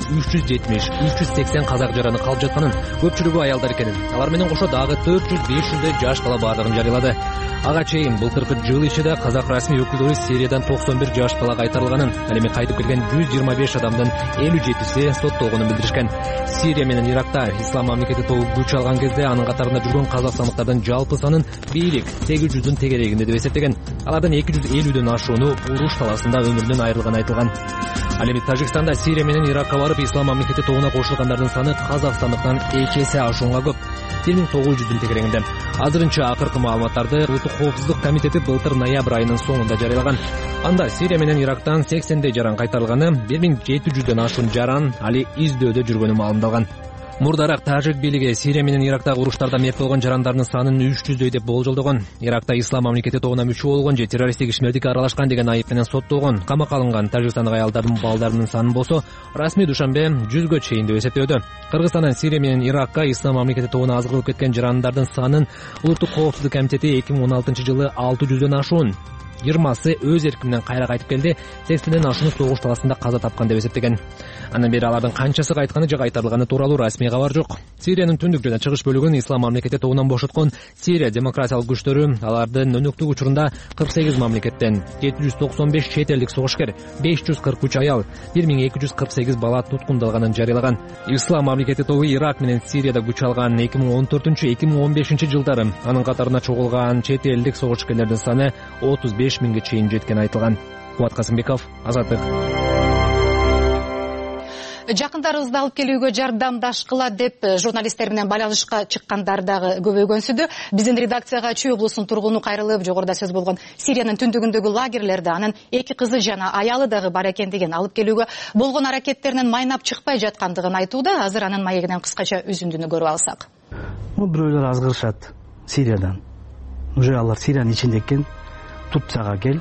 370-380 казак жараны калып жатканын, көпчүлүгү аялдар экенин, алар менен кошо дагы 400-500 жаш бала бардыгын жарыялады. Ага чейин былтыркы жыл ичинде казак расмий өкүлдөрү Сириядан 91 жаш бала кайтарылганын, ал эми кайтып келген 125 адамдын 57си соттолгонун билдиришкен. Сирия менен Иракта ислам мамлекети тобу күч алган кезде анын катарында жүргөн казакстандыктардын жалпы санын бийлик 800-дун тегерегинде деп эсептеген. Алардын 250дөн ашууну уруш таласында өмүрүнөн айрылганы айтылган. Ал эми Тажикстанда Сирия менен Иракка барып ислам мамлекети тобуна кошулгандардын саны казакстандыктан 2 эсе ашуунга көп. 1900дун тегерегинде. Азырынча акыркы маалыматтарды Улуттук коопсуздук комитети былтыр ноябрь айынын соңунда жарыялаган. Анда Сирия менен Ирактан 80 жаран кайтарылганы, 1700дөн ашуун жаран али издөөдө жүргөнү маалымдалган. Мурдараак Тажик бийлиги Сирия менен Ирактагы уруштарда мерт болгон жарандардын санын 300дөй деп болжолдогон. Иракта ислам мамлекети тобуна мүчө болгон же террористтик ишмердикке аралашкан деген айып менен соттолгон, камакка алынган Тажикстандык аялдардын балдарынын саны болсо расмий Душанбе 100гө чейин деп эсептөөдө. Кыргызстандан Сирия менен Иракка ислам мамлекети тобуна азгырылып кеткен жарандардын санын Улуттук коопсуздук комитети 2016-жылы 600дөн ашуун, 20сы өз эрки менен кайра кайтып келди, 80ден ашуunu согуш таласында каза тапкан деп эсептеген. Андан бери алардын канчасы кайтканы же кайтарылганы тууралуу расмий кабар жок. Сириянын түндүк жана чыгыш бөлүгүн ислам мамлекети тобунан бошоткон Сирия демократиялык күчтөрү алардын өнөктүк учурунда 48 мамлекеттен 795 чет элдик согушкер, 543 аял, 1248 бала туткундалганын жарыялаган. Ислам мамлекети тобу Ирак менен Сирияда күч алган 2014-2015 жылдары анын катарына чогулган чет элдик согушкерлердин саны 35 миңге чейин жеткени айтылган. Кубат Касымбеков, Азаттык. Жакындарыбызды алып келүүгө жардамдашкыла деп журналисттер менен байланышка чыккандар дагы көбөйгөнсүдө. Биздин редакцияга Чүй облусунун тургуну кайрылып, жогоруда сөз болгон Сириянын түндүгүндөгү лагерлерде анын 2 кызы жана аялы дагы бар экендигин, алып келүүгө болгон аракеттеринин майнап чыкпай жаткандыгын айтууда. Азыр анын маегинен кыскача үзүндүнү көрүп алсак. Бирөөлөр азгырышат Сириядан. Уже алар Сириянын ичинде экен. Турцияга кел,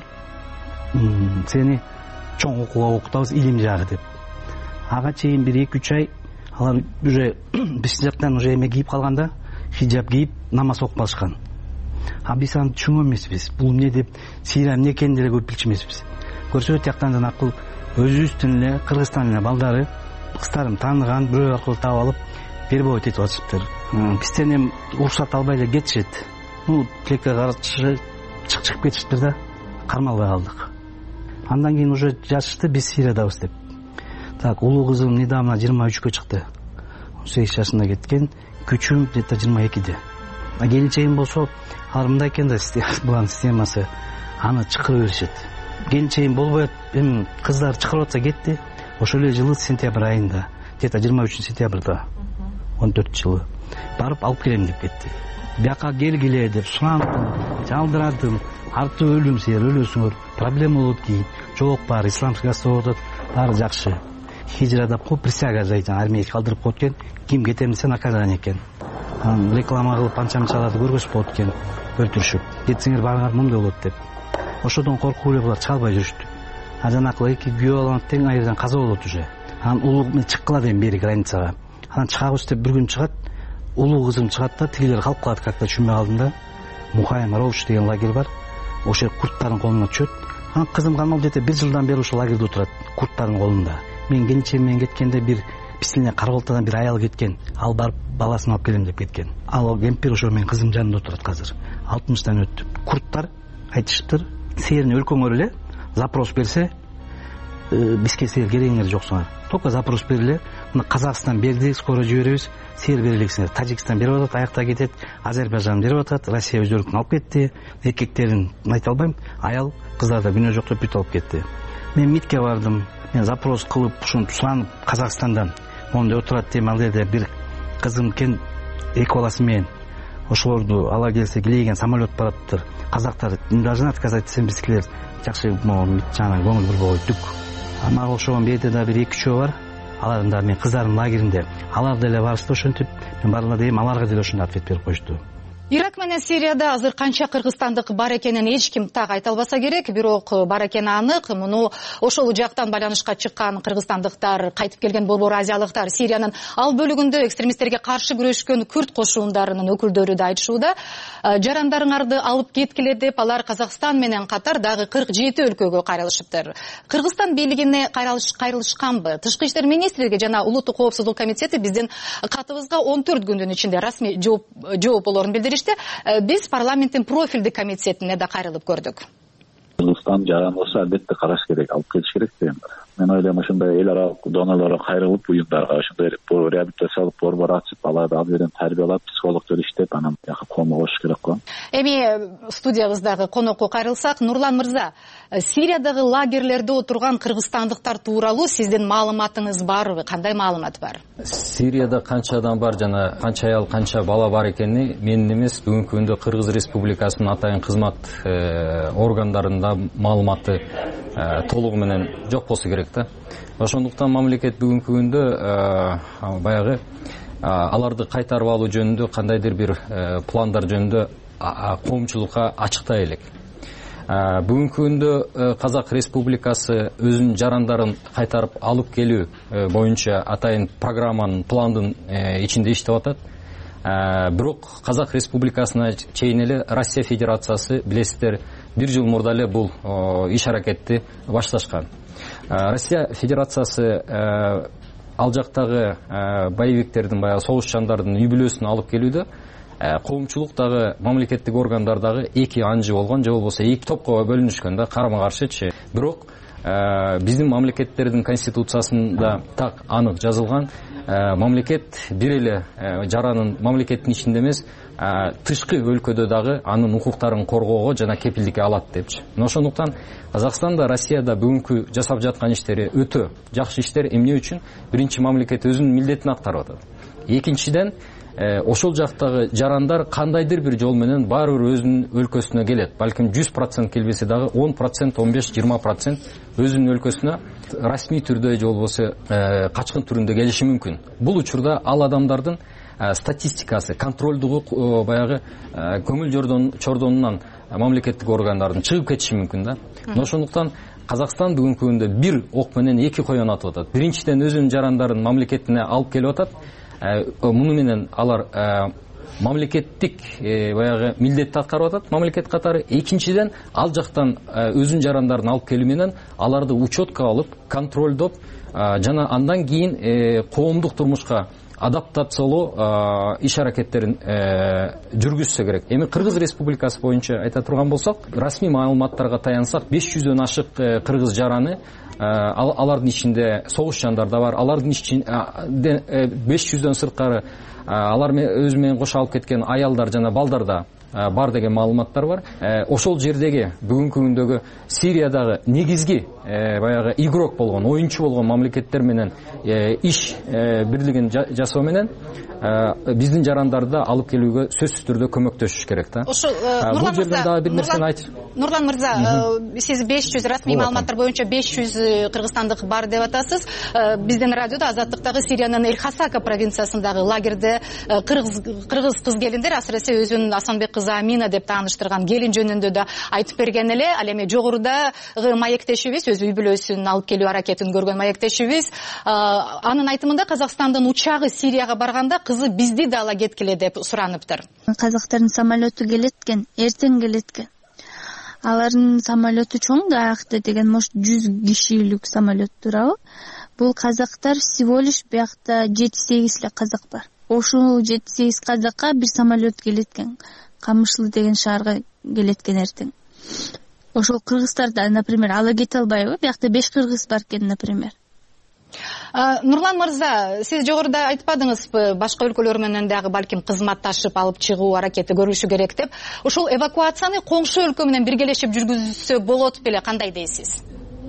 сени чоң окууга окутабыз, илим жагы деп. Ага чейин 1-2-3 ай алар уже биз жактан уже эме кийип калганда, хиджаб кийип намаз окуп калышкан. Биз аны түшүнгөн эмеспиз. Бул эмне деп Сирия эмне экенин деле көрүп билчү эмеспиз. Көрсө тияктан жанакыл өзүбүздүн эле Кыргызстандын эле балдары, кыздарын тааныган бирөө аркылуу таап алып, перевод этип атышыптыр. Бизден эми уруксат албай эле кетишет. Тилекке каршы чыгып кетиштир да, кармалбай калдык. Андан кийин уже жазышты биз Сириядабыз деп. Так, улуу кызым недавно 23-кө чыкты. 18 жашында кеткен, күчүм где-то 22-де. Келинчегим болсо, алар мындай экен да, булардын системасы аны чакырып беришет. Келинчегим болбойт, эми кыздар чакырып атса кетти. Ошол эле жылы сентябрь айында, где-то 23-сентябрда, 14-жылы барып алып келем деп кетти. Бияка келгиле деп сурандым, жалдырадым. Арты өлүм силер, өлөсүңөр, проблема болот кийин. Жок, бар, исламский государство болот, баары жакшы. Хижра деп коюп, присяга жайдан армияга калдырып коет экен, ким кетем десе наказание экен. Реклама кылып анча-мынчаларды көргөзүп коет экен, өлтүрүшүп. Кетсеңер барыңар мындай болот деп. Ошодон коркуп эле булар чыга албай жүрүштү. Жанакылар 2 күйөө алган тең айырдан каза болот уже. Улуу чыккыла дейм бери границага. Чыгабыз деп bir күн чыгат, улуу кызым чыгат да, тилдер калып калат, как-то түшүнбөй калдым да. Мухайм Роуш деген лагерь бар. Ошо курттардын колуна түшөт. Кызым канал где-то 1 жылдан бери ошол лагерде отурат, курттардын колунда. Мен келинчегим менен кеткенде бир писине Карабалтадан бир аял кеткен. Ал барып баласын алып келем деп кеткен. Ал кемпир ошо менин кызым жанында отурат азыр. 60-тан өттү. Курттар айтышыптыр, силердин өлкөңөр эле запрос берсе, бизге силер керегиңер жоксуңар. Только запрос бериле. Мына Казакстан берди, скоро жиберебиз. Силер бере элексиңер. Таджикстан берип атат, аякта кетет. Азербайжан берип атат, Россия өздөрүнүн алып кетти. Эркектерин айта албайм, аял, кыздарда күнөө жок деп бүт алып кетти. Мен МИДке бардым. Мен запрос кылып, ушуну суранып Казакстандан мондай отурат дейм, ал жерде бир кызым кен 2 баласы менен. Ошолорду ала келсе келеген самолет бараптыр. Казактар должны отказать десем, бизкилер жакшы жанагы көңүл бурбой түк. Ама ошого берде да бир 2-3 бар. алардын да мен кыздарымдын лагеринде алар деле барышты, ошентип мен баарына дейм аларга деле ошондой ответ берип коюшту. Ирак менен Сирияда азыр канча кыргызстандык бар экенин эч ким так айта албаса керек, бирок бар экени анык. Муну ошол жактан байланышка чыккан кыргызстандыктар, кайтып келген борбор азиялыктар Сириянын ал бөлүгүндө экстремисттерге каршы күрөшкөн күрд кошундарынын өкүлдөрү да айтышууда. Жарандарыңарды алып кеткиле деп алар Казакстан менен катар дагы 47 өлкөгө кайрылышыптыр. Кыргызстан бийлигине кайрылышканбы? Тышкы иштер министрлиги жана Улуттук коопсуздук комитети биздин катыбызга 14 күндүн ичинде расмий жооп болорун билдиришти. Биз парламенттин профилдик комитетине да кайрылып көрдүк. Кыргызстан жаран болсо албетте караш керек, алып келиш керек дейм. Мен ойлойм ошондой эл аралык донорлорго кайрылып, уюмдарга ошондой реабилитациялык борбор ачып, аларды ал жерден тарбиялап, психологдор иштеп, анан коомго кошуш керек го. Эми студиябыздагы конокко кайрылсак, Нурлан мырза, Сириядагы лагерлерде отурган кыргызстандыктар тууралуу сиздин маалыматыңыз барбы? Кандай маалымат бар? Сирияда канча адам бар жана канча аял, канча бала бар экени менин эмес, бүгүнкү күндө Кыргыз Республикасынын атайын кызмат органдарында маалыматы толугу менен жок болсо керек да. Ошондуктан мамлекет бүгүнкү күндө баягы аларды кайтарып алуу жөнүндө кандайдыр бир пландар жөнүндө коомчулукка ачыктай элек. Бүгүнкү күндө Казак Республикасы өзүнүн жарандарын кайтарып алып келүү боюнча атайын программанын, пландын ичинде иштеп атат. Бирок Казак Республикасына чейин эле Россия Федерациясы, билесиздер, 1 жыл мурда эле бул иш аракетти башташкан. Россия Федерациясы ал жактагы боевиктердин, баягы согушчандардын үй бүлөсүн алып келүүдө коомчулук дагы, мамлекеттик органдар дагы эки анжы болгон, же болбосо эки топко бөлүнүшкөн да, карама-каршычы. Бирок биздин мамлекеттердин конституциясында так анык жазылган, мамлекет бир эле жаранын мамлекеттин ичинде эмес, тышкы өлкөдө дагы анын укуктарын коргоого жана кепилдикке алат депчи. Ошондуктан Казакстанда, Россияда бүгүнкү жасап жаткан иштери өтө жакшы иштер. Эмне үчүн? Биринчи, мамлекет өзүнүн милдетин аткарып атат. Экинчиден, ошол жактагы жарандар кандайдыр бир жол менен баары бир өзүнүн өлкөсүнө келет. Балким 100% келбесе дагы 10%, 15-20% өзүнүн өлкөсүнө расмий түрдө же болбосо качкын түрүндө келиши мүмкүн. Бул учурда ал адамдардын статистикасы, контролдугу баягы көңүл чордонунан мамлекеттик органдардын чыгып кетиши мүмкүн да. Ошондуктан Казакстан бүгүнкү күндө бир ок менен эки коен атып атат. Биринчиден, өзүнүн жарандарын мамлекетине алып келип атат. Муну менен алар мамлекеттик баягы милдетти аткарып атат, мамлекет катары. Экинчиден, ал жактан өзүнүн жарандарын алып келүү менен аларды учетко алып, контролдоп, жана андан кийин коомдук турмушка адаптациялоо иш аракеттерин жүргүзсө керек. Эми Кыргыз Республикасы боюнча айта турган болсок, расмий маалыматтарга таянсак, 500дөн ашык кыргыз жараны, алардын ичинде согушчандар да бар. Алардын ичинде 500дөн сырткары алар өзү менен кошо алып кеткен аялдар жана балдар да бар деген маалыматтар бар. Ошол жердеги бүгүнкү күндөгү Сириядагы негизги баягы игрок болгон, оюнчу болгон мамлекеттер менен иш бирлигин жасоо менен биздин жарандарды алып келүүгө сөзсүз түрдө көмөктөшүш керек да. Ошол бул жерден дагы бир нерсени айтып. Нурлан мырза, сиз 500 расмий маалыматтар боюнча 500 кыргызстандык бар деп атасыз. Биздин радиодо Азаттыктагы Сириянын Эль-Хасака провинциясындагы лагерде кыргыз кыз келиндер, асыресе өзүн Асанбек кызы Амина деп тааныштырган келин жөнүндө да айтып берген эле. Ал эми жогорудагы маектешибиз, өз үй бүлөсүн алып келүү аракетин көргөн маектешибиз, анын айтымында Казакстандын учагы Сирияга барганда кызы бизди да ала кеткиле деп сураныптыр. Казактардын самолету келет экен, эртең келет экен. Алардын самолету чоң да, аякта деген может 100 кишилик самолет турабы? Бул казактар всего лишь биякта 7-8 эле казак бар. Ошол 7-8 казакка бир самолет келет экен. Камышлы деген шаарга келет экен эртең. Ошол кыргыздарда, например, ала кете албайбы? Биякта 5 кыргыз бар экен, например. Нурлан мырза, сиз жогоруда айтпадыңызбы, башка өлкөлөр менен дагы балким кызматташып алып чыгуу аракети көрүлүшү керек деп. Ошол эвакуацияны коңшу өлкө менен биргелешип жүргүзсө болот беле, кандай дейсиз?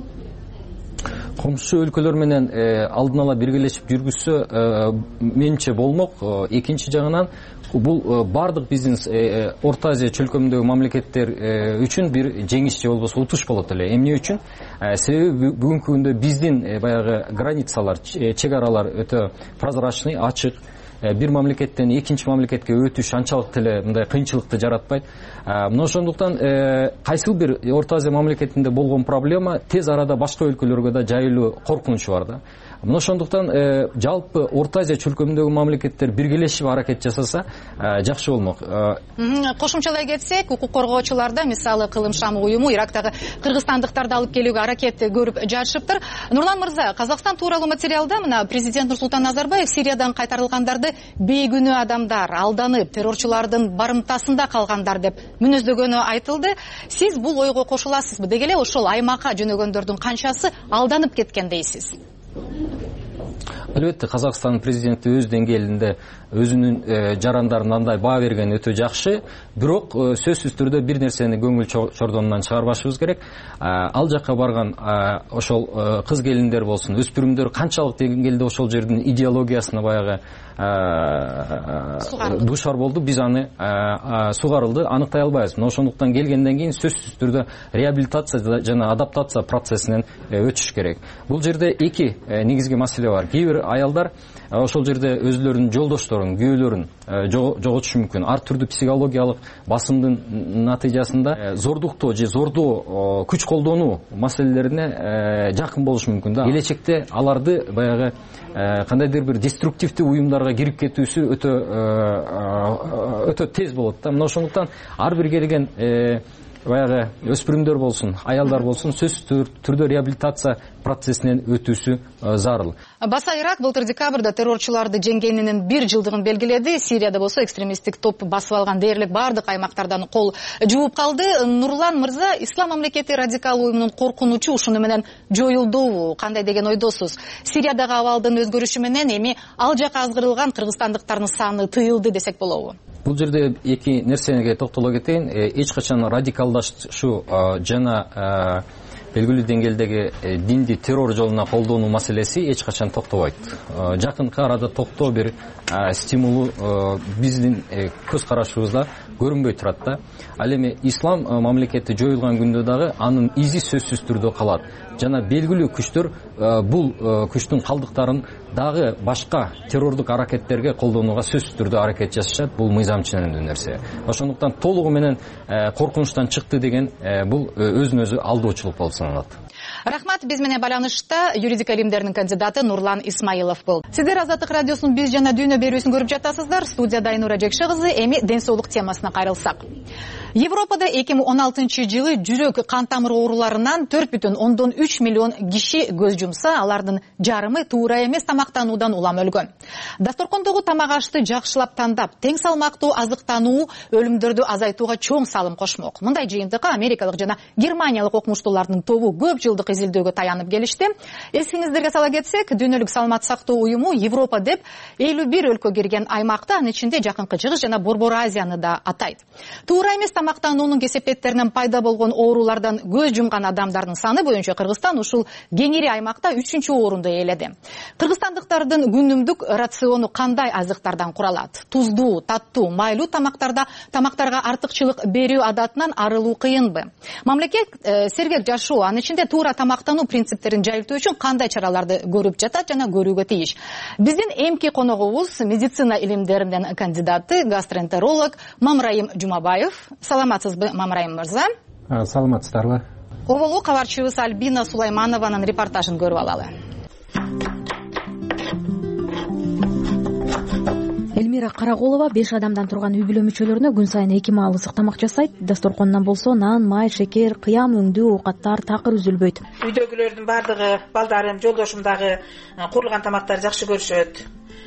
Коңшу өлкөлөр менен алдын ала биргелешип жүргүзсө менимче болмок. Экинчи жагынан бул бардык биздин Орто Азия чөлкөмүндөгү мамлекеттер үчүн бир жеңиш же болбосо утуш болот эле. Эмне үчүн? Себеби бүгүнкү күндө биздин баягы границалар, чек аралар өтө прозрачный, ачык. Бир мамлекеттен экинчи мамлекетке өтүш анчалык деле мындай кыйынчылыкты жаратпайт. Мына ошондуктан кайсыл бир Орто Азия мамлекетинде болгон проблема тез арада башка өлкөлөргө да жайылуу коркунучу бар да. Мына ошондуктан жалпы Орто Азия чөлкөмүндөгү мамлекеттер биргелешип аракет жасаса жакшы болмок. Кошумчалай кетсек, укук коргоочуларда мисалы Кылым Шам уюму Ирактагы кыргызстандыктарды алып келүүгө аракет көрүп жатышыптыр. Нурлан мырза, Казакстан тууралуу материалда мына президент Нурсултан Назарбаев Сириядан кайтарылгандарды бейгүнөө адамдар, алданып, террорчулардын барымтасында калгандар деп мүнөздөгөнү айтылды. Сиз бул ойго кошуласызбы? Деги эле ошол аймакка жөнөгөндөрдүн канчасы алданып кеткен дейсиз? Албетте, Казакстан президенти өз деңгээлинде өзүнүн жарандарына андай баа берген өтө жакшы, бирок сөзсүз түрдө бир нерсени көңүл чордонунан чыгарбашыбыз керек. Ал жакка барган ошол кыз келиндер болсун, өспүрүмдөр канчалык деңгээлде ошол жердин идеологиясына баягы душар болду, биз аны сугарылды аныктай албайбыз. Мына ошондуктан келгенден кийин сөзсүз түрдө реабилитация жана адаптация процессинен өтүш керек. Бул жерде эки негизги маселе бар. Кээ бир аялдар ошол жерде өзлөрүнүн жолдошторун, күйөөлөрүн жоготушу мүмкүн. Ар түрдүү психологиялык басымдын натыйжасында зордуктоо же зордоо, күч колдонуу маселелерине жакын болушу мүмкүн да. Келечекте аларды баягы кандайдыр бир деструктивдүү уюмдарга кирип кетүүсү өтө тез болот да. Мына ошондуктан ар бир келген баягы өспүрүмдөр болсун, аялдар болсун, сөзсүз түрдө реабилитация процессинен өтүүсү зарыл. Баса Ирак былтыр декабрда террорчуларды жеңгенинин 1 жылдыгын белгиледи. Сирияда болсо экстремисттик топ басып алган дээрлик бардык аймактардан кол жууп калды. Нурлан мырза, Ислам мамлекети радикал уюмунун коркунучу ушуну менен жоюлдубу? Кандай деген ойдосуз? Сириядагы абалдын өзгөрүшү менен эми ал жака азгырылган кыргызстандыктардын саны тыйылды десек болобу? Бул жерде эки нерсеге токтоло кетейин. Эч качан радикалдашу жана белгилүү деңгээлдеги динди террор жолуна колдонуу маселеси эч качан токтобойт. Жакынкы арада токтоо бир стимулу биздин көз карашыбызда көрүнбөй турат да. Ал эми ислам мамлекети жоюлган күндө дагы анын изи сөзсүз түрдө калат. Жана белгилүү күчтөр бул күчтүн калдыктарын дагы башка террордук аракеттерге колдонууга сөзсүз түрдө аракет жасашат. Бул мыйзамчынандуу нерсе. Ошондуктан толугу менен коркунучтан чыкты деген бул өзүн өзү алдоочулук болуп саналат. Рахмат, биз менен байланышта юридика илимдеринин кандидаты Нурлан Исмаилов был. Сиздер Азаттык радиосунун биз жана дүйнө берүүсүн көрүп жатасыздар. Студияда Айнура Жекше кызы. Эми ден соолук темасына кайрылсак. Европада 2016 жылы жүрөк кан тамыр ооруларынан 4,3 миллион киши көз жумса, алардын жарымы туура эмес тамактануудан улам өлгөн. Дасторкондогу тамак ашты жакшылап тандап, тең салмактуу азыктануу өлүмдөрдү азайтууга чоң салым кошмок. Мындай жыйынтыкка америкалык жана германиялык окумуштуулардын тобу көп жылдык изилдөөгө таянып келишти. Эсиңиздерге сала кетсек, дүйнөлүк саламат сактоо уюму Европа деп 51 өлкө кирген аймакта, анын ичинде Жакынкы Чыгыш жана Борбор Азияны да атайт. Туура эмес тамактануунун кесепеттеринен пайда болгон оорулардан көз жумган адамдардын саны боюнча Кыргызстан ушул кеңири аймакта 3-орунду ээледи. Кыргызстандыктардын күнүмдүк рациону кандай азыктардан куралат? Туздуу, таттуу, майлуу тамактарга артыкчылык берүү адатынан арылуу кыйынбы? Мамлекет сергек жашоо, анын ичинде туура тамактануу принциптерин жайылтуу үчүн кандай чараларды көрүп жатат жана көрүүгө тийиш? Биздин эмки коногубуз медицина илимдеринин кандидаты, гастроэнтеролог Мамраим Жумабаев. Саламатсызбы, Мамраим мырза? Саламатсыздарбы. Оболу кабарчыбыз Альбина Сулайманованын репортажын көрүп алалы. Элмира Каракулова 5 адамдан турган үй бүлө мүчөлөрүнө күн сайын 2 маал ысык тамак жасайт. Дасторконунан болсо нан, май, шекер, кыям өңдүү оокаттар такыр үзүлбөйт. Үйдөгүлөрдүн бардыгы, балдарым, жолдошум дагы курулган тамактарды жакшы көрүшөт.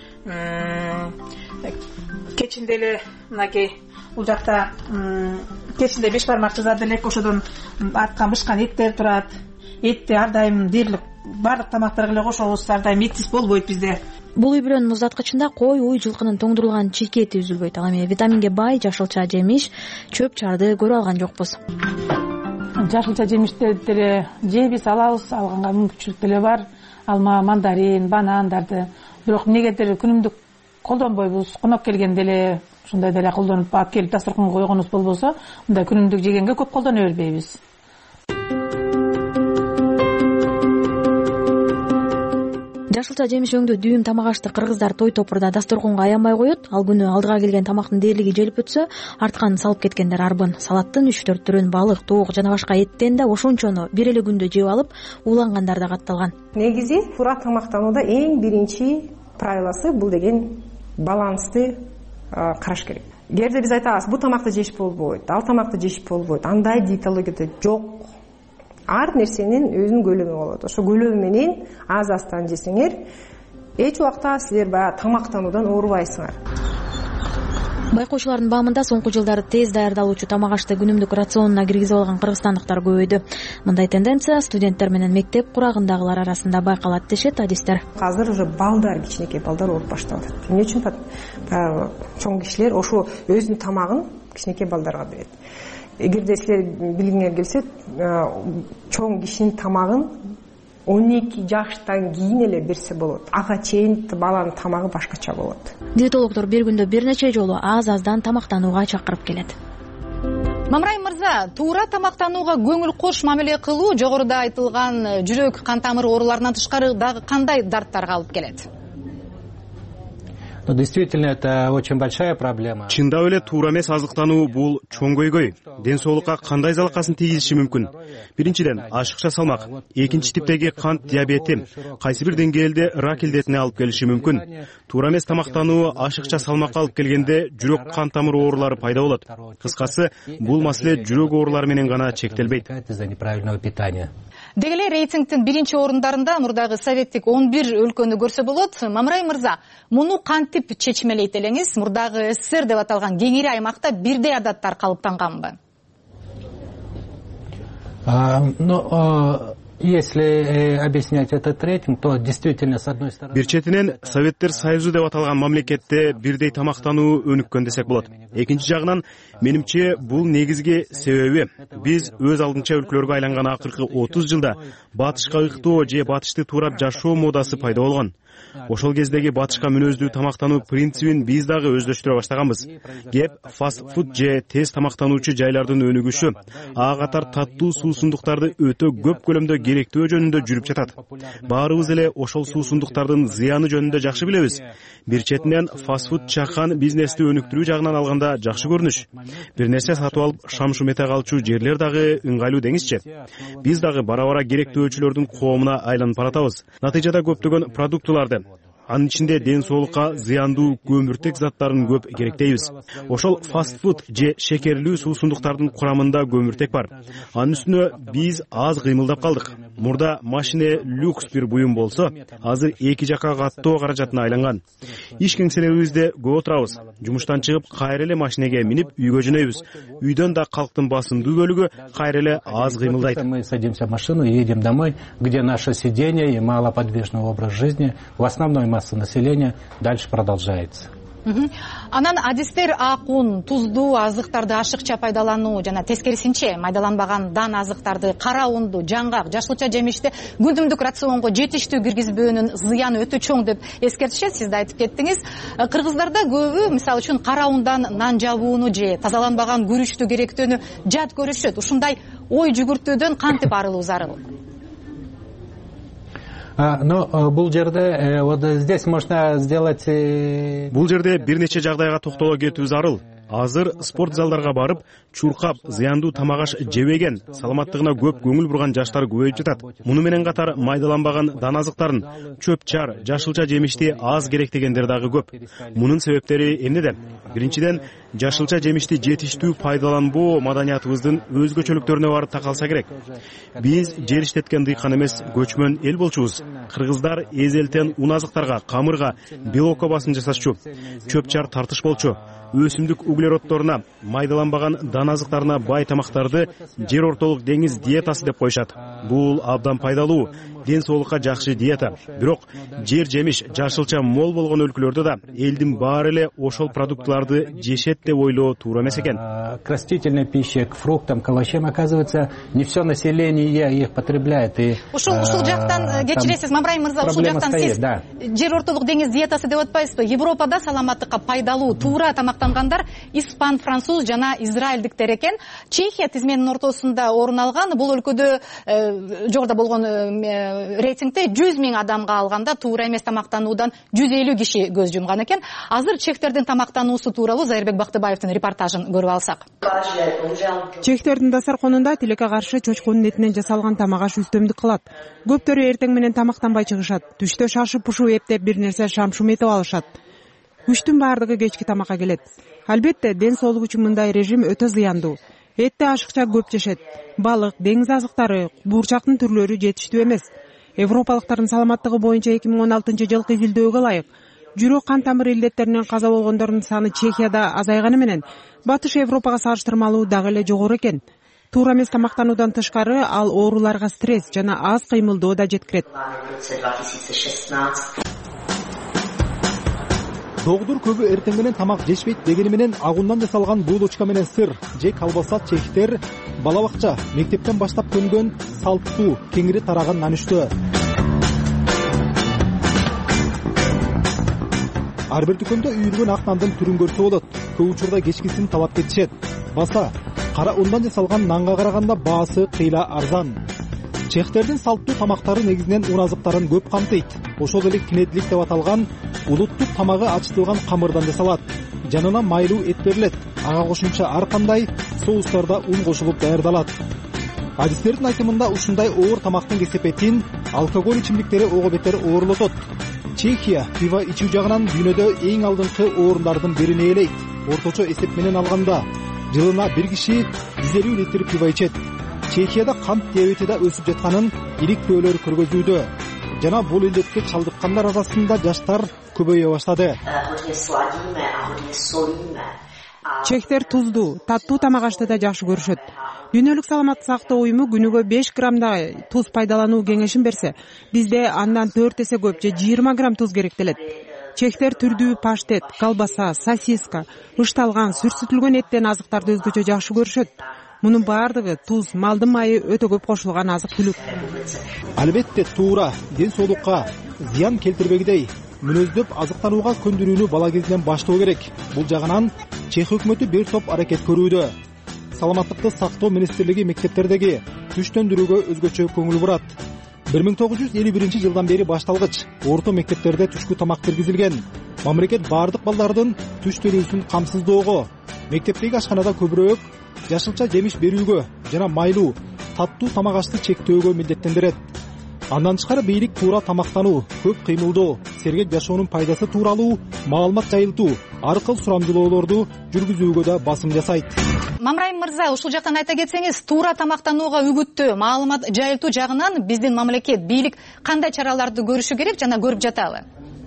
Кечинде эле мынакей бул жакта кечинде 5 бармак жазады элек, ошодон аткан бышкан эттер турат. Этти ар дайым дээрлик бардык тамактарга эле кошобуз, ар дайым этсиз болбойт бизде. Бул үй бүлөнүн муздаткычында кой, уй, жылкынын тоңдурулган чийки эти үзүлбөйт. Ал эми витаминге бай жашылча жемиш, чөп чарды көрүп алган жокпуз. Жашылча жемиштерди деле жейбиз, алабыз, алганга мүмкүнчүлүк деле бар. Алма, мандарин, банандарды. Бирок эмнегедир күнүмдүк колдонбойбуз. Конок келгенде эле ушундай деле колдонуп алып келип дасторконго койгонубуз болбосо мындай күнүмдүк жегенге көп колдоно бербейбиз. Жашылча жемиш өңдүү дүйүм тамак ашты кыргыздар той топурда дасторконго аянбай коет. Ал күнү алдыга келген тамактын дээрлиги желип өтсө, артканын салып кеткендер арбын. Салаттын 3-4 түрүн балык, тоок жана башка эттен да ошончону бир эле күндө жеп алып, уулангандар да катталган. Негизи туура тамактанууда эң биринчи правиласы бул деген балансты караш керек. Эгерде биз айтабыз, бул тамакты жеш болбойт, ал тамакты жеш болбойт, андай диетологияда жок. Ар нерсенин өзүнүн көлөмү болот. Ошо көлөмү менен аз-аздан жесеңер, эч убакта силер баягы тамактануудан оорубайсыңар. Байкоочулардын баамында соңку жылдары тез даярдалуучу тамак ашты күнүмдүк рационуна киргизип алган кыргызстандыктар көбөйдү. Мындай тенденция студенттер менен мектеп курагындагылар арасында байкалат дешет адистер. Азыр уже балдар, кичинекей балдар ооруп баштап атат. Эмне үчүн? Баягы чоң кишилер ошо өзүнүн тамагын кичинекей балдарга берет. Эгерде силер билгиңер келсе, чоң кишинин тамагын 12 жаштан кийин эле берсе болот. Ага чейин баланын тамагы башкача болот. Диетологдор бир күндө бир нече жолу аз-аздан тамактанууга чакырып келет. Мамрай мырза, туура тамактанууга көңүл кош мамиле кылуу жогоруда айтылган жүрөк кан тамыр ооруларынан тышкары дагы кандай дарттарга алып келет? Действительно, это очень большая проблема. Чындап эле туура эмес азыктануу бул чоң көйгөй. Ден соолукка кандай залакасын тийгизиши мүмкүн? Биринчиден, ашыкча салмак, экинчи типтеги кант диабети, кайсы бир деңгээлде рак илдетине алып келиши мүмкүн. Туура эмес тамактануу ашыкча салмакка алып келгенде жүрөк кан тамыр оорулары пайда болот. Кыскасы, бул маселе жүрөк оорулары менен гана чектелбейт. Деги эле рейтингдин биринчи орундарында мурдагы советтик 11 өлкөнү көрсө болот. Мамрай мырза, муну кантип чечмелейт элеңиз? Мурдагы СССР деп аталган кеңири аймакта бирдей адаттар калыптанганбы? Если объяснять этот рейтинг, то действительно с одной стороны... Бир четинен Советтер Союзу деп аталган мамлекетте бирдей тамактануу өнүккөн десек болот. Экинчи жагынан, менимче бул негизги себеби биз өз алдынча өлкөлөргө айланган акыркы 30 жылда батышка ыктоо же батышты туурап жашоо модасы пайда болгон. Ошол кездеги батышка мүнөздүү тамактануу принцибин биз дагы өздөштүрө баштаганбыз. Кеп фаст-фуд же тез тамактануучу жайлардын өнүгүшү, ага катар таттуу суусундуктарды өтө көп көлөмдө керектөө жөнүндө жүрүп жатат. Баарыбыз эле ошол суусундуктардын зыяны жөнүндө жакшы билебиз. Бир четинен фаст-фуд чакан бизнести өнүктүрүү жагынан алганда жакшы көрүнүш. Бир нерсе сатып алып шам-шум эте калчу жерлер дагы ыңгайлуу деңизчи. Биз дагы бара-бара керектөөчүлөрдүн коомуна айланып баратабыз. Натыйжада көптөгөн продуктуларды, анын ичинде ден соолукка зыяндуу көмүртек заттарын көп керектейбиз. Ошол фаст-фуд же шекерлүү суусундуктардын курамында көмүртек бар. Анын үстүнө биз аз кыймылдап калдык. Мурда машине люкс бир буюм болсо, азыр эки жака каттоо каражатына айланган. Иш кеңселерибизде көп отурабыз. Жумуштан чыгып кайра эле машинеге минип үйгө жөнөйбүз. Үйдөн да калктын басымдуу бөлүгү кайра эле аз кыймылдайт. Мы садимся в машину и едем домой, где наше сидение и малоподвижный образ жизни в основной массы населения дальше продолжается. Анан адистер акун, туздуу азыктарды ашыкча пайдалануу жана тескерисинче майдаланбаган дан азыктарды, кара унду, жаңгак, жашылча жемишти күнүмдүк рационго жетиштүү киргизбөөнүн зыяны өтө чоң деп эскертишет. Сиз да айтып кеттиңиз. Кыргыздарда көбү мисалы үчүн кара ундан нан жабууну же тазаланбаган күрүчтү керектөөнү жат көрүшөт. Ушундай ой жүгүртүүдөн кантип арылуу зарыл? Но бул жерде вот здесь можно сделать... Бул жерде бир нече жагдайга токтоло кетүү зарыл. Азыр спорт залдарга барып, чуркап, зыяндуу тамак аш жебеген, саламаттыгына көп көңүл бурган жаштар көбөйүп жатат. Муну менен катар майдаланбаган дан азыктарын, чөп-чар, жашылча жемишти аз керектегендер дагы көп. Мунун себептери эмнеде? Биринчиден, жашылча жемишти жетиштүү пайдаланбоо маданиятыбыздын өзгөчөлүктөрүнө барып такалса керек. Биз жер иштеткен дыйкан эмес, көчмөн эл болчубуз. Кыргыздар эзелтен ун азыктарга, камырга, белокко басым жасашчу. Чөп-чар тартыш болчу. Өсүмдүк углеродторуна, майдаланбаган дан азыктарына бай тамактарды жер ортолук деңиз диетасы деп коюшат. Бул абдан пайдалуу, ден соолукка жакшы диета. Бирок жер жемиш, жашылча мол болгон өлкөлөрдө да элдин баары эле ошол продуктларды жешет деп ойлоо туура эмес экен. к растительной пище, к фруктам, к овощам, оказывается, не все население их потребляет. Ушул жактан кечиресиз, Мамраим мырза, ушул жактан сиз жер ортолук деңиз диетасы деп атпайсызбы? Европада саламаттыкка пайдалуу туура тамактангандар испан, француз жана израилдиктер экен. Чехия тизменин ортосунда орун алган. Бул өлкөдө жогоруда болгон рейтингде 100 000 адамга алганда туура эмес тамактануудан 150 киши көз жумган экен. Азыр чехтердин тамактануусу тууралуу Зайырбек Бактыбаевдин репортажын көрүп алсак. Чехтердин дасарконунда тилекке каршы чочконун этинен жасалган тамак аш үстөмдүк кылат. Көптөрү эртең менен тамактанбай чыгышат. Түштө шашып пушуп эптеп бир нерсе шамшум этип алышат. Үчтүн баардыгы кечки тамакка келет. Албетте, ден соолук үчүн мындай режим өтө зыяндуу. Этти ашыкча көп жешет. Балык, деңиз азыктары, буурчактын түрлөрү жетиштүү эмес. Европалыктардын саламаттыгы боюнча 2016 жылкы изилдөөгө ылайык жүрөк кан тамыр илдеттеринен каза болгондордун саны Чехияда азайганы менен Батыш Европага салыштырмалуу дагы эле жогору экен. Туура эмес тамактануудан тышкары ал ооруларга стресс жана аз кыймылдоо да жеткирет. Догдур көбү эртең менен тамак жешпейт дегени менен агундан жасалган булочка менен сыр же колбаса чехтер бала бакча, мектептен баштап көнгөн салттуу, кеңири тараган нанүштө. Ар бир дүкөндө үйүлгөн ак нандын түрүн көрсө болот. Көп учурда кечкисин талап кетишет. Баса кара ундан жасалган нанга караганда баасы кыйла арзан. Чехтердин салттуу тамактары негизинен ун азыктарын көп камтыйт. Ошол эле кинедлик деп аталган улуттук тамагы ачытылган камырдан жасалат. Жанына майлуу эт берилет. Ага кошумча ар кандай соустарда ун кошулуп даярдалат. Адистердин айтымында ушундай оор тамактын кесепетин алкоголь ичимдиктери ого бетер оорлотот. Чехия пиво ичүү жагынан дүйнөдө эң алдыңкы орундардын бирин ээлейт. Орточо эсеп менен алганда жылына бир киши 150 литр пиво ичет. Чехияда кант диабети да өсүп жатканын иликтөөлөр көргөзүүдө. Жана бул илдетке чалдыккандар арасында жаштар көбөйө баштады. Чехтер туздуу, таттуу тамак ашты да жакшы көрүшөт. Дүйнөлүк саламаттык сактоо уюму күнүгө 5 граммдай туз пайдалануу кеңешин берсе, бизде андан 4 эсе көп же 20 грамм туз керектелет. Чехтер түрдүү паштет, колбаса, сосиска, ышталган, сүрсүтүлгөн эттен азыктарды өзгөчө жакшы көрүшөт. Мунун баардыгы туз, малдын майы өтө көп кошулган азык-түлүк. Албетте туура, ден соолукка зыян келтирбегидей мүнөздөп азыктанууга көндүрүүнү бала кезинен баштоо керек. Бул жагынан Чех өкмөтү бир топ аракет көрүүдө. Саламаттыкты сактоо министрлиги мектептердеги түштөндүрүүгө өзгөчө көңүл бурат. 1951 жылдан бери башталгыч орто мектептерде түшкү тамак киргизилген. Мамлекет бардык балдардын түштөрүүсүн камсыздоого, мектептеги ашканада көбүрөөк жашылча жемиш берүүгө жана майлуу, таттуу тамак ашты чектөөгө милдеттендирет. Андан тышкары бийлик туура тамактануу, көп кыймылдоо, сергек жашоонун пайдасы тууралуу маалымат жайылтуу, ар кыл сурамжылоолорду жүргүзүүгө да басым жасайт. Мамраим мырза, ушул жактан айта кетсеңиз, туура тамактанууга үгүттөө, маалымат жайылтуу жагынан биздин мамлекет, бийлик кандай чараларды көрүшү керек жана көрүп жатабы?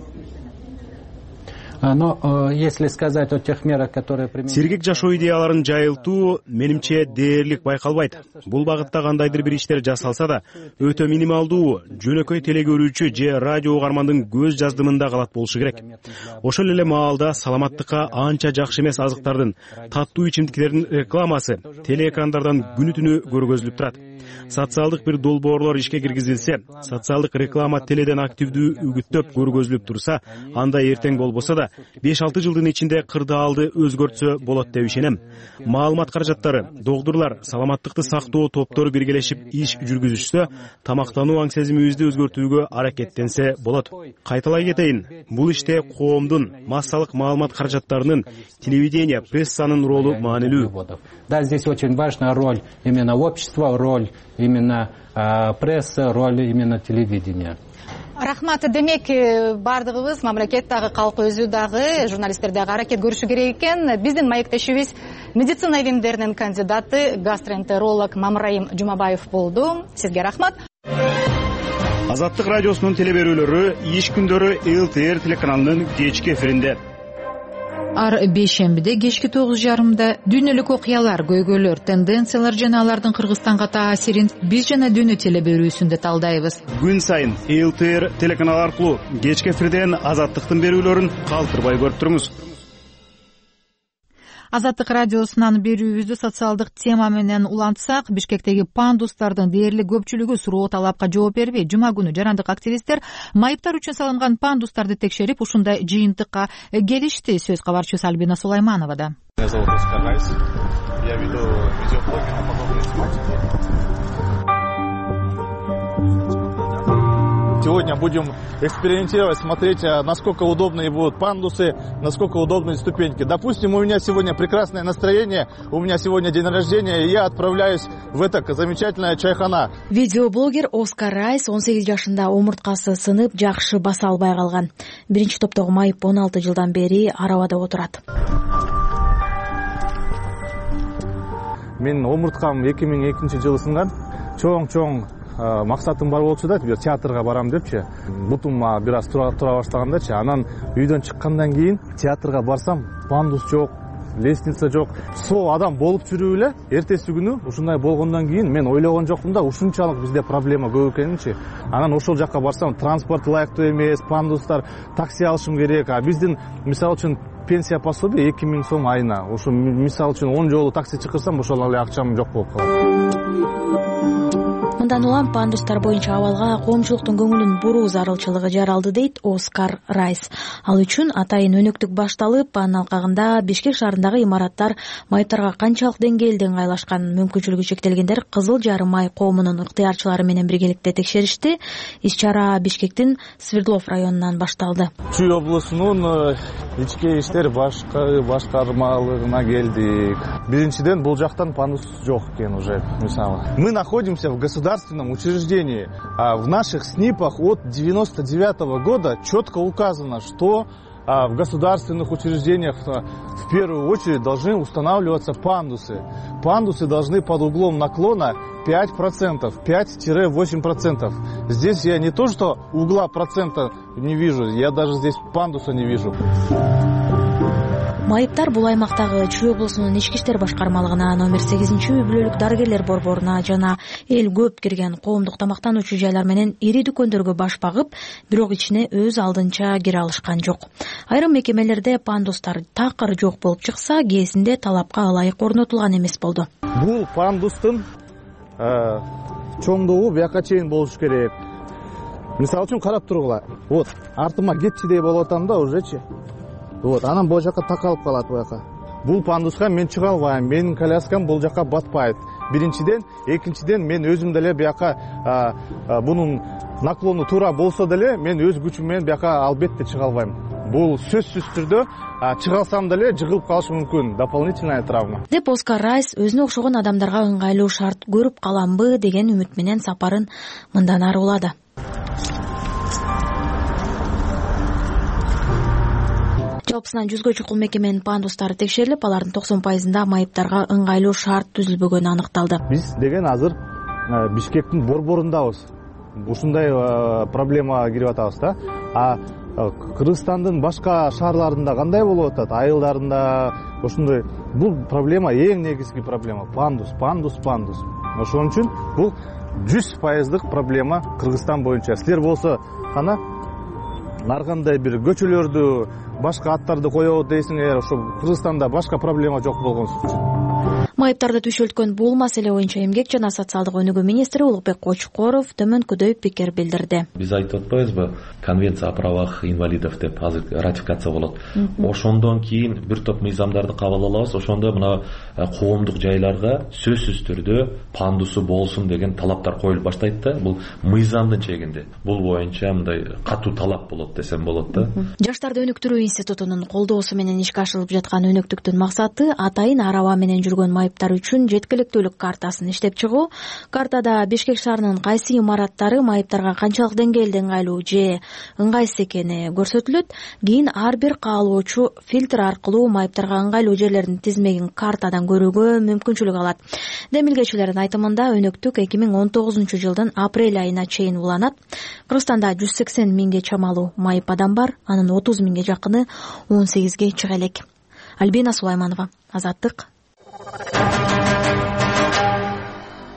Но если сказать о тех мерах, которые сергек жашоо идеяларын жайылтуу менимче дээрлик байкалбайт. Бул багытта кандайдыр бир иштер жасалса да өтө минималдуу, жөнөкөй теле көрүүчү же радио угармандын көз жаздымында калат болушу керек. Ошол эле маалда саламаттыкка анча жакшы эмес азыктардын, таттуу ичимдиктердин рекламасы телеэкрандардан күнү түнү көргөзүлүп турат. Социалдык бир долбоорлор ишке киргизилсе, социалдык реклама теледен активдүү үгүттөп көргөзүлүп турса, анда эртең болбосо да 5-6 жылдын ичинде кырдаалды өзгөртсө болот деп ишенем. Маалымат каражаттары, догдурлар, саламаттыкты сактоо топтору биргелешип иш жүргүзүшсө, тамактануу аң сезимибизди өзгөртүүгө аракеттенсе болот. Кайталай кетейин, бул иште коомдун, массалык маалымат каражаттарынын, телевидение, прессанын ролу маанилүү. Да, здесь очень важна роль именно общества, роль именно прессы, роль именно телевидения. Рахмат. Демек, бардыгыбыз, мамлекет дагы, калк өзү дагы, журналисттер дагы аракет көрүшү керек экен. Биздин маектешибиз медицина илимдеринин кандидаты, гастроэнтеролог Мамраим Жумабаев болду. Сизге рахмат. Азаттык радиосунун телеберүүлөрү иш күндөрү ЛТР телеканалынын кечки эфиринде. Ар бейшембиде кечки 9:30 дүйнөлүк окуялар, көйгөйлөр, тенденциялар жана алардын Кыргызстанга таасирин биз жана дүйнө телеберүүсүндө талдайбыз. Күн сайын ЛТР телеканалы аркылуу кечки эфирден азаттыктын берүүлөрүн калтырбай көрүп туруңуз. Азаттык радиосунан берүүбүздү социалдык тема менен улантсак, Бишкектеги пандустардын дээрлик көпчүлүгү суроо талапка жооп бербей, жума күнү жарандык активисттер майыптар үчүн салынган пандустарды текшерип, ушундай жыйынтыкка келишти. Сөз кабарчыбыз Альбина Сулаймановада. Меня зовут Оскар Райс. Я веду видеоблоги на подобные тематики. Сегодня будем экспериментировать, смотреть, насколько удобные будут пандусы, насколько удобные ступеньки. Допустим, у меня сегодня прекрасное настроение, у меня сегодня день рождения, и я отправляюсь в это замечательное чайхана. Видеоблогер Оскар Райс 18 жашында омурткасы сынып, жакшы баса албай калган. Биринчи топтогу майып 16 жылдан бери арабада отурат. Мен омурткам 2002 жылы сынган. Чоң максатым бар болчу да, театрга барам депчи. Бутум бир аз тура баштагандачы. Анан үйдөн чыккандан кийин театрга барсам, пандус жок, лестница жок. Сол адам болуп жүрүп эле, эртеси күнү ушундай болгондон кийин мен ойлогон жокмун да, ушунчалык бизде проблема көп экенинчи. Анан ошол жакка барсам, транспорт ылайыктуу эмес, пандустар, такси алышым керек. А биздин мисалы үчүн пенсия пособие 2000 сом айына. Ошо мисалы үчүн 10 жолу такси чакырсам, ошол эле акчам жок болуп калат. Мындан улам пандустар боюнча абалга коомчулуктун көңүлүн буруу зарылчылыгы жаралды, дейт Оскар Райс. Ал үчүн атайын өнөктүк башталып, анын алкагында Бишкек шаарындагы имараттар майыптарга канчалык деңгээлде ыңгайлашкан, мүмкүнчүлүгү чектелгендер Кызыл Жарым май коомунун ыктыярчылары менен биргеликте текшеришти. Иш-чара Бишкектин Свердлов районунан башталды. Чүй облусунун ички иштер башкармалыгына келдик. Биринчиден, бул жактан пандус жок экен уже, мисалы. Мы находимся в государственном учреждении. В наших СНИПах от 1999 года четко указано, что в государственных учреждениях в первую очередь должны устанавливаться пандусы. Пандусы должны под углом наклона 5%, 5-8%. Здесь я не то, что угла процента не вижу, я даже здесь пандуса не вижу. Майыптар бул аймактагы Чүй облусунун ички иштер башкармалыгына, номер 8-үй бөлүк дарыгерлер борборуна жана эл көп кирген коомдук тамактануучу жайлар менен ири дүкөндөргө баш багып, бирок ичине өз алдынча кире алышкан жок. Айрым мекемелерде пандустар такыр жок болуп чыкса, кээсинде талапка ылайык орнотулган эмес болду. Бул пандустун чоңдугу бияка чейин болуш керек. Мисалы үчүн карап тургула. Вот, артыма кетчидей болуп атам да ужечи. Вот, анан бул жака такалып калат буяка. Бул пандуска мен чыга албайм, менин коляскам бул жака батпайт. Биринчиден, экинчиден мен өзүм деле бияка бунун наклону туура болсо деле мен өз күчүм менен бияка албетте чыга албайм. Бул сөзсүз түрдө чыга алсам деле жыгылып калышы мүмкүн, дополнительная травма. Деп Оскар Райс өзүнө окшогон адамдарга ыңгайлуу шарт көрүп каламбы деген үмүт менен сапарын мындан ары улады. Жалпысынан 100гө чукул мекеменин пандустары текшерилип, алардын 90%-ында майыптарга ыңгайлуу шарт түзүлбөгөнү аныкталды. Биз деген азыр Бишкектин борборундабыз. Ушундай проблема кирип атабыз да. Кыргызстандын башка шаарларында кандай болуп атат? Айылдарында ошондой. Бул проблема эң негизги проблема. Пандус. Ошон үчүн бул 100%-дык проблема Кыргызстан боюнча. Силер болсо кана ар кандай бир көчөлөрдү, башка аттарды коебуз дейсиңер, ошо Кыргызстанда башка проблема жок болгон үчүн. Майыптарды түйшөлткөн бул маселе боюнча эмгек жана социалдык өнүгүү министри Улукбек Кочкоров төмөнкүдөй пикир билдирди. Биз айтып атпайбызбы, конвенция о правах инвалидов деп азыр ратификация болот. Ошондон кийин бир топ мыйзамдарды кабыл алабыз. Ошондо мына коомдук жайларга сөзсүз түрдө пандусу болсун деген талаптар коюлуп баштайт да. Бул мыйзамдын чегинде. Бул боюнча мындай катуу талап болот десем болот да. Жаштарды өнүктүрүү институтунун колдоосу менен ишке ашырылып жаткан өнөктүктүн максаты атайын араба менен жүргөн майыптар үчүн жеткиликтүүлүк картасын иштеп чыгуу. Картада Бишкек шаарынын кайсы имараттары майыптарга канчалык деңгээлде ыңгайлуу же ыңгайсыз экени көрсөтүлөт. Кийин ар бир каалоочу фильтр аркылуу майыптарга ыңгайлуу жерлердин тизмегин картадан көрүүгө мүмкүнчүлүк алат. Демилгечилердин айтымында өнөктүк 2019 жылдын апрель айына чейин уланат. Кыргызстанда 180 миңге чамалуу майып адам бар, анын 30 миңге жакыны 18ге чыга элек. Альбина Сулайманова, Азаттык.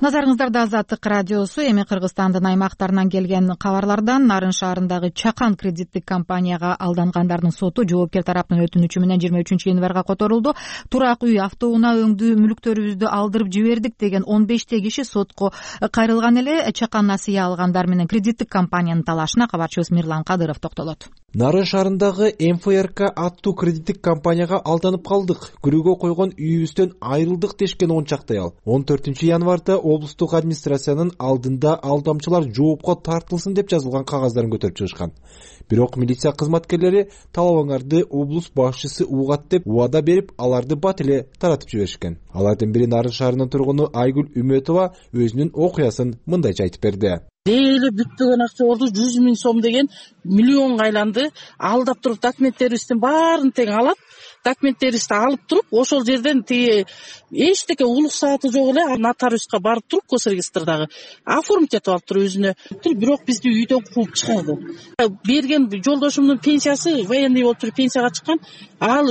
Назарыңыздарда Азаттык радиосу. Эми Кыргызстандын аймактарынан келген кабарлардан Нарын шаарындагы Чакан кредиттик компанияга алдангандардын соту жоопкер тараптын өтүнүчү менен 23 январга которулду. Турак үй, автоунаа өңдүү мүлктөрүбүздү алдырып жибердик деген 15 киши сотко кайрылган эле. Чакан насыя алгандар менен кредиттик компаниянын талашына кабарчыбыз Мирлан Кадыров токтолот. Нарын шаарындагы МФРК аттуу кредиттик компанияга алданып калдык. Күрөөгө койгон үйүбүздөн айрылдык дешкен 10 чактай ал. 14 январда облустук администрациянын алдында алдамчылар жоопко тартылсын деп жазылган кагаздарын көтөрүп чыгышкан. Бирок милиция кызматкерлери талабыңарды облус башчысы угат деп убада берип, аларды бат эле таратып жиберишкен. Алардын бири Нарын шаарынын тургуну Айгүл Үмөтова өзүнүн окуясын мындайча айтып берди. Эле бүтпөгөн акча болду, 100 000 сом деген миллионго айланды. Алдап туруп документтерибиздин баарын тең алат. Документтерибизди алып туруп, ошол жерден тиги эчтеке улук сааты жок эле нотариуска барып туруп, госрегистрдагы оформить этип алып туруп өзүнө. Бирок бизди үйдөн кууп чыгарды. Берген жолдошумдун пенсиясы военный болуп туруп пенсияга чыккан. Ал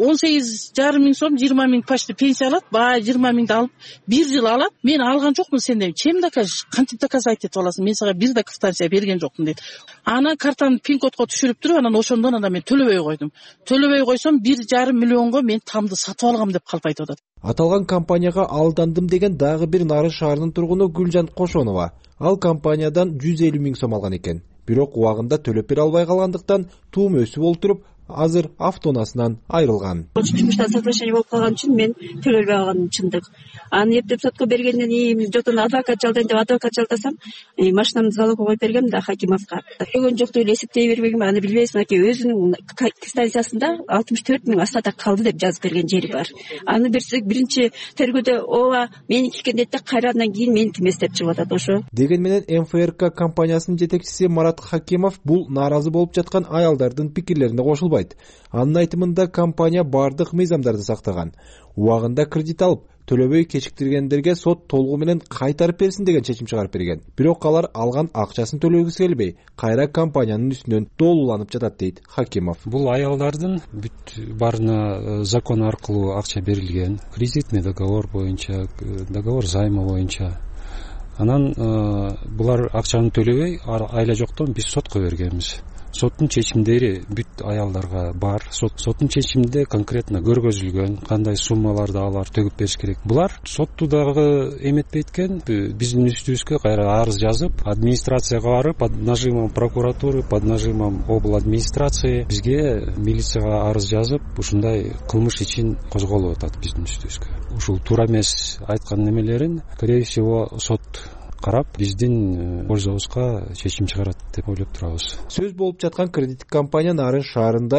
18,5 миң сом, 20 миң почти пенсия алат. Баа 20 миңди алып 1 жыл алат. Мен алган жокмун сенден. Чем докажешь? Кантип доказать этип аласың? Мен сага бир да квитанция берген жокмун дейт. Анан картаны пин-кодко түшүрүп туруп, анан ошондон мен төлөбөй койдум. Төлөбөй койсом 1,5 миллионго мен тамды сатып алгам деп калп айтып атат. Аталган компанияга алдандым деген дагы бир Нарын шаарынын тургуну Гүлжан Кошонова. Ал компаниядан 150 миң сом алган экен. Бирок убагында төлөп бере албай калгандыктан туум өсүп олтуруп, азыр автоунаасынан айрылган. Жумуштан соглашение болуп калган үчүн мен төлөбөй алганым чындык. Аны эптеп сотко бергенден кийин жотон адвокат жалдайын деп адвокат жалдасам, машинамды залогко коюп бергем да Хакимовго. Төлөгөн жок деп эсептей бербегем, аны билбейсиң, аке өзүнүн станциясында 64 миң астада калды деп жазып берген жери бар. Аны берсек биринчи тергөөдө ооба меники экен дейт да, кайрадан кийин меники эмес деп чыгып атат ошо. Деген менен МФРК компаниясынын жетекчиси Марат Хакимов бул нааразы болуп жаткан аялдардын пикирлерине кошулбайт. Анын айтымында компания бардык мыйзамдарды сактаган. Убагында кредит алып, төлөбөй кечиктиргендерге сот толугу менен кайтарып берсин деген чечим чыгарып берген. Бирок алар алган акчасын төлөгүсү келбей, кайра компаниянын үстүнөн доолууланып жатат дейт Хакимов. Бул аялдардын бүт барына закон аркылуу акча берилген, кредитный договор боюнча, договор займа боюнча. Анан булар акчаны төлөбөй, айла жоктон биз сотко бергенбиз. Соттун чечимдери бүт аялдарга бар. Соттун чечиминде конкретно көргөзүлгөн кандай суммаларды алар төгүп бериш керек. Булар сотту дагы эметпейт экен, биздин үстүбүзгө кайра арыз жазып, администрацияга барып, под нажимом прокуратуры, под нажимом обл администрации бизге милицияга арыз жазып, ушундай кылмыш ичин козголуп атат биздин үстүбүзгө. Ушул туура эмес айткан немелерин, скорее всего, сот карап, биздин пользобузга чечим чыгарат деп ойлоп турабыз. Сөз болуп жаткан кредиттик компания Нарын шаарында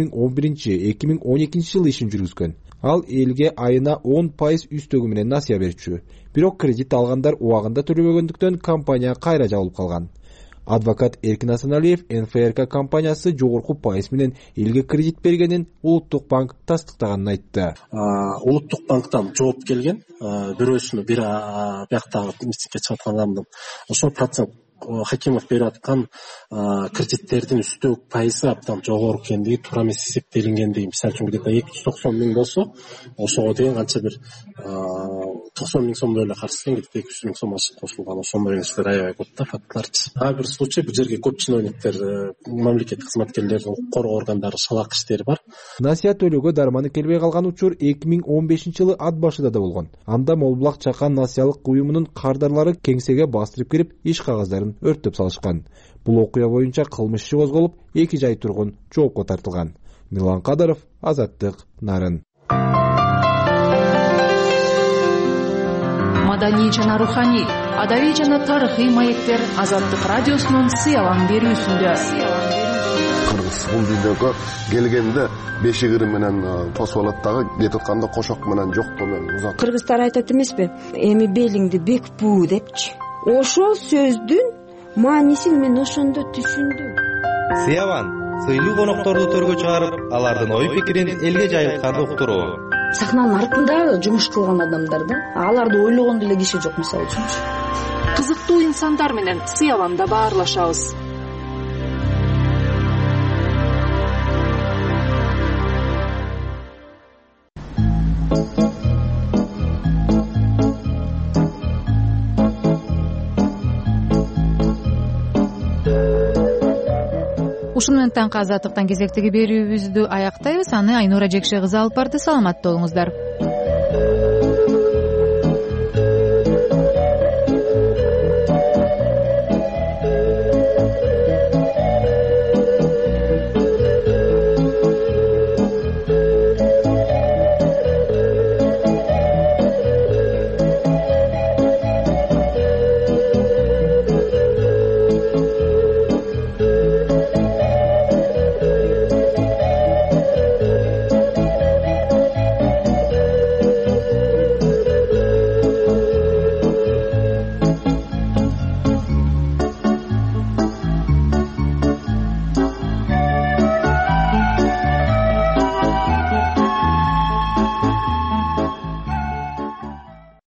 2011-2012 жылы ишин жүргүзгөн. Ал элге айына 10% үстөгү менен насыя берчү. Бирок кредит алгандар убагында төлөбөгөндүктөн компания кайра жабылып калган. Адвокат Эркин Асаналиев НФРК компаниясы жогорку пайыз менен элге кредит бергенин Улуттук банк тастыктаганын айтты. Улуттук банктан жооп келген, бирөөсүнө бир бияктагы митингге чыгып аткан адамдын ошол процент Хакимов берип аткан кредиттердин үстөк пайызы абдан жогору экендиги, туура эмес эсептелингендиги, мисалы үчүн где-то 290 миң болсо, ошого деген канча бир 90 миң сомдой эле каржы, где-то 200 миң сом ашып кошулган, ошондой нерселер аябай көп да, фактларчы. Ар бир случай бул жерге көп чиновниктер, мамлекеттик кызматкерлердин укук органдары шалак иштери бар. Насыя төлөөгө дарманы келбей калган учур 2015 жылы ат башыда да болгон. Анда Молбулак Чакан насыялык уюмунун кардарлары кеңсеге бастырып кирип, иш кагаздарын өрттөп салышкан. Бул окуя боюнча кылмыш иши козголуп, 2 жай тургун жоопко тартылган. Мирлан Кадыров, Азаттык, Нарын. Маданий жана руханий, адабий жана тарыхый маектер Азаттык радиосунун сыялан берүүсүндө. Кыргыз бул дүйнөгө келгенде бешигири менен тосуп алат дагы, кетип атканда кошок менен жокто менен узат. Кыргыздар айтат эмеспи? Эми белиңди бекпүү депчи. Ошол сөздүн маанисин мен ошондо түшүндүм. Сыяван сыйлуу конокторду төргө чыгарып, алардын ой пикирин элге жайылтканды уктуруу. Сахнанын артында жумуш кылган адамдар да, аларды ойлогондо эле киши жок, мисалы үчүн. Кызыктуу инсандар менен Сыяванда баарлашабыз. ушун менен таңкы азаттыктан кезектеги берүүбүздү аяктайбыз. Аны Айнура Жекше кызы алып барды. Саламатта болуңуздар.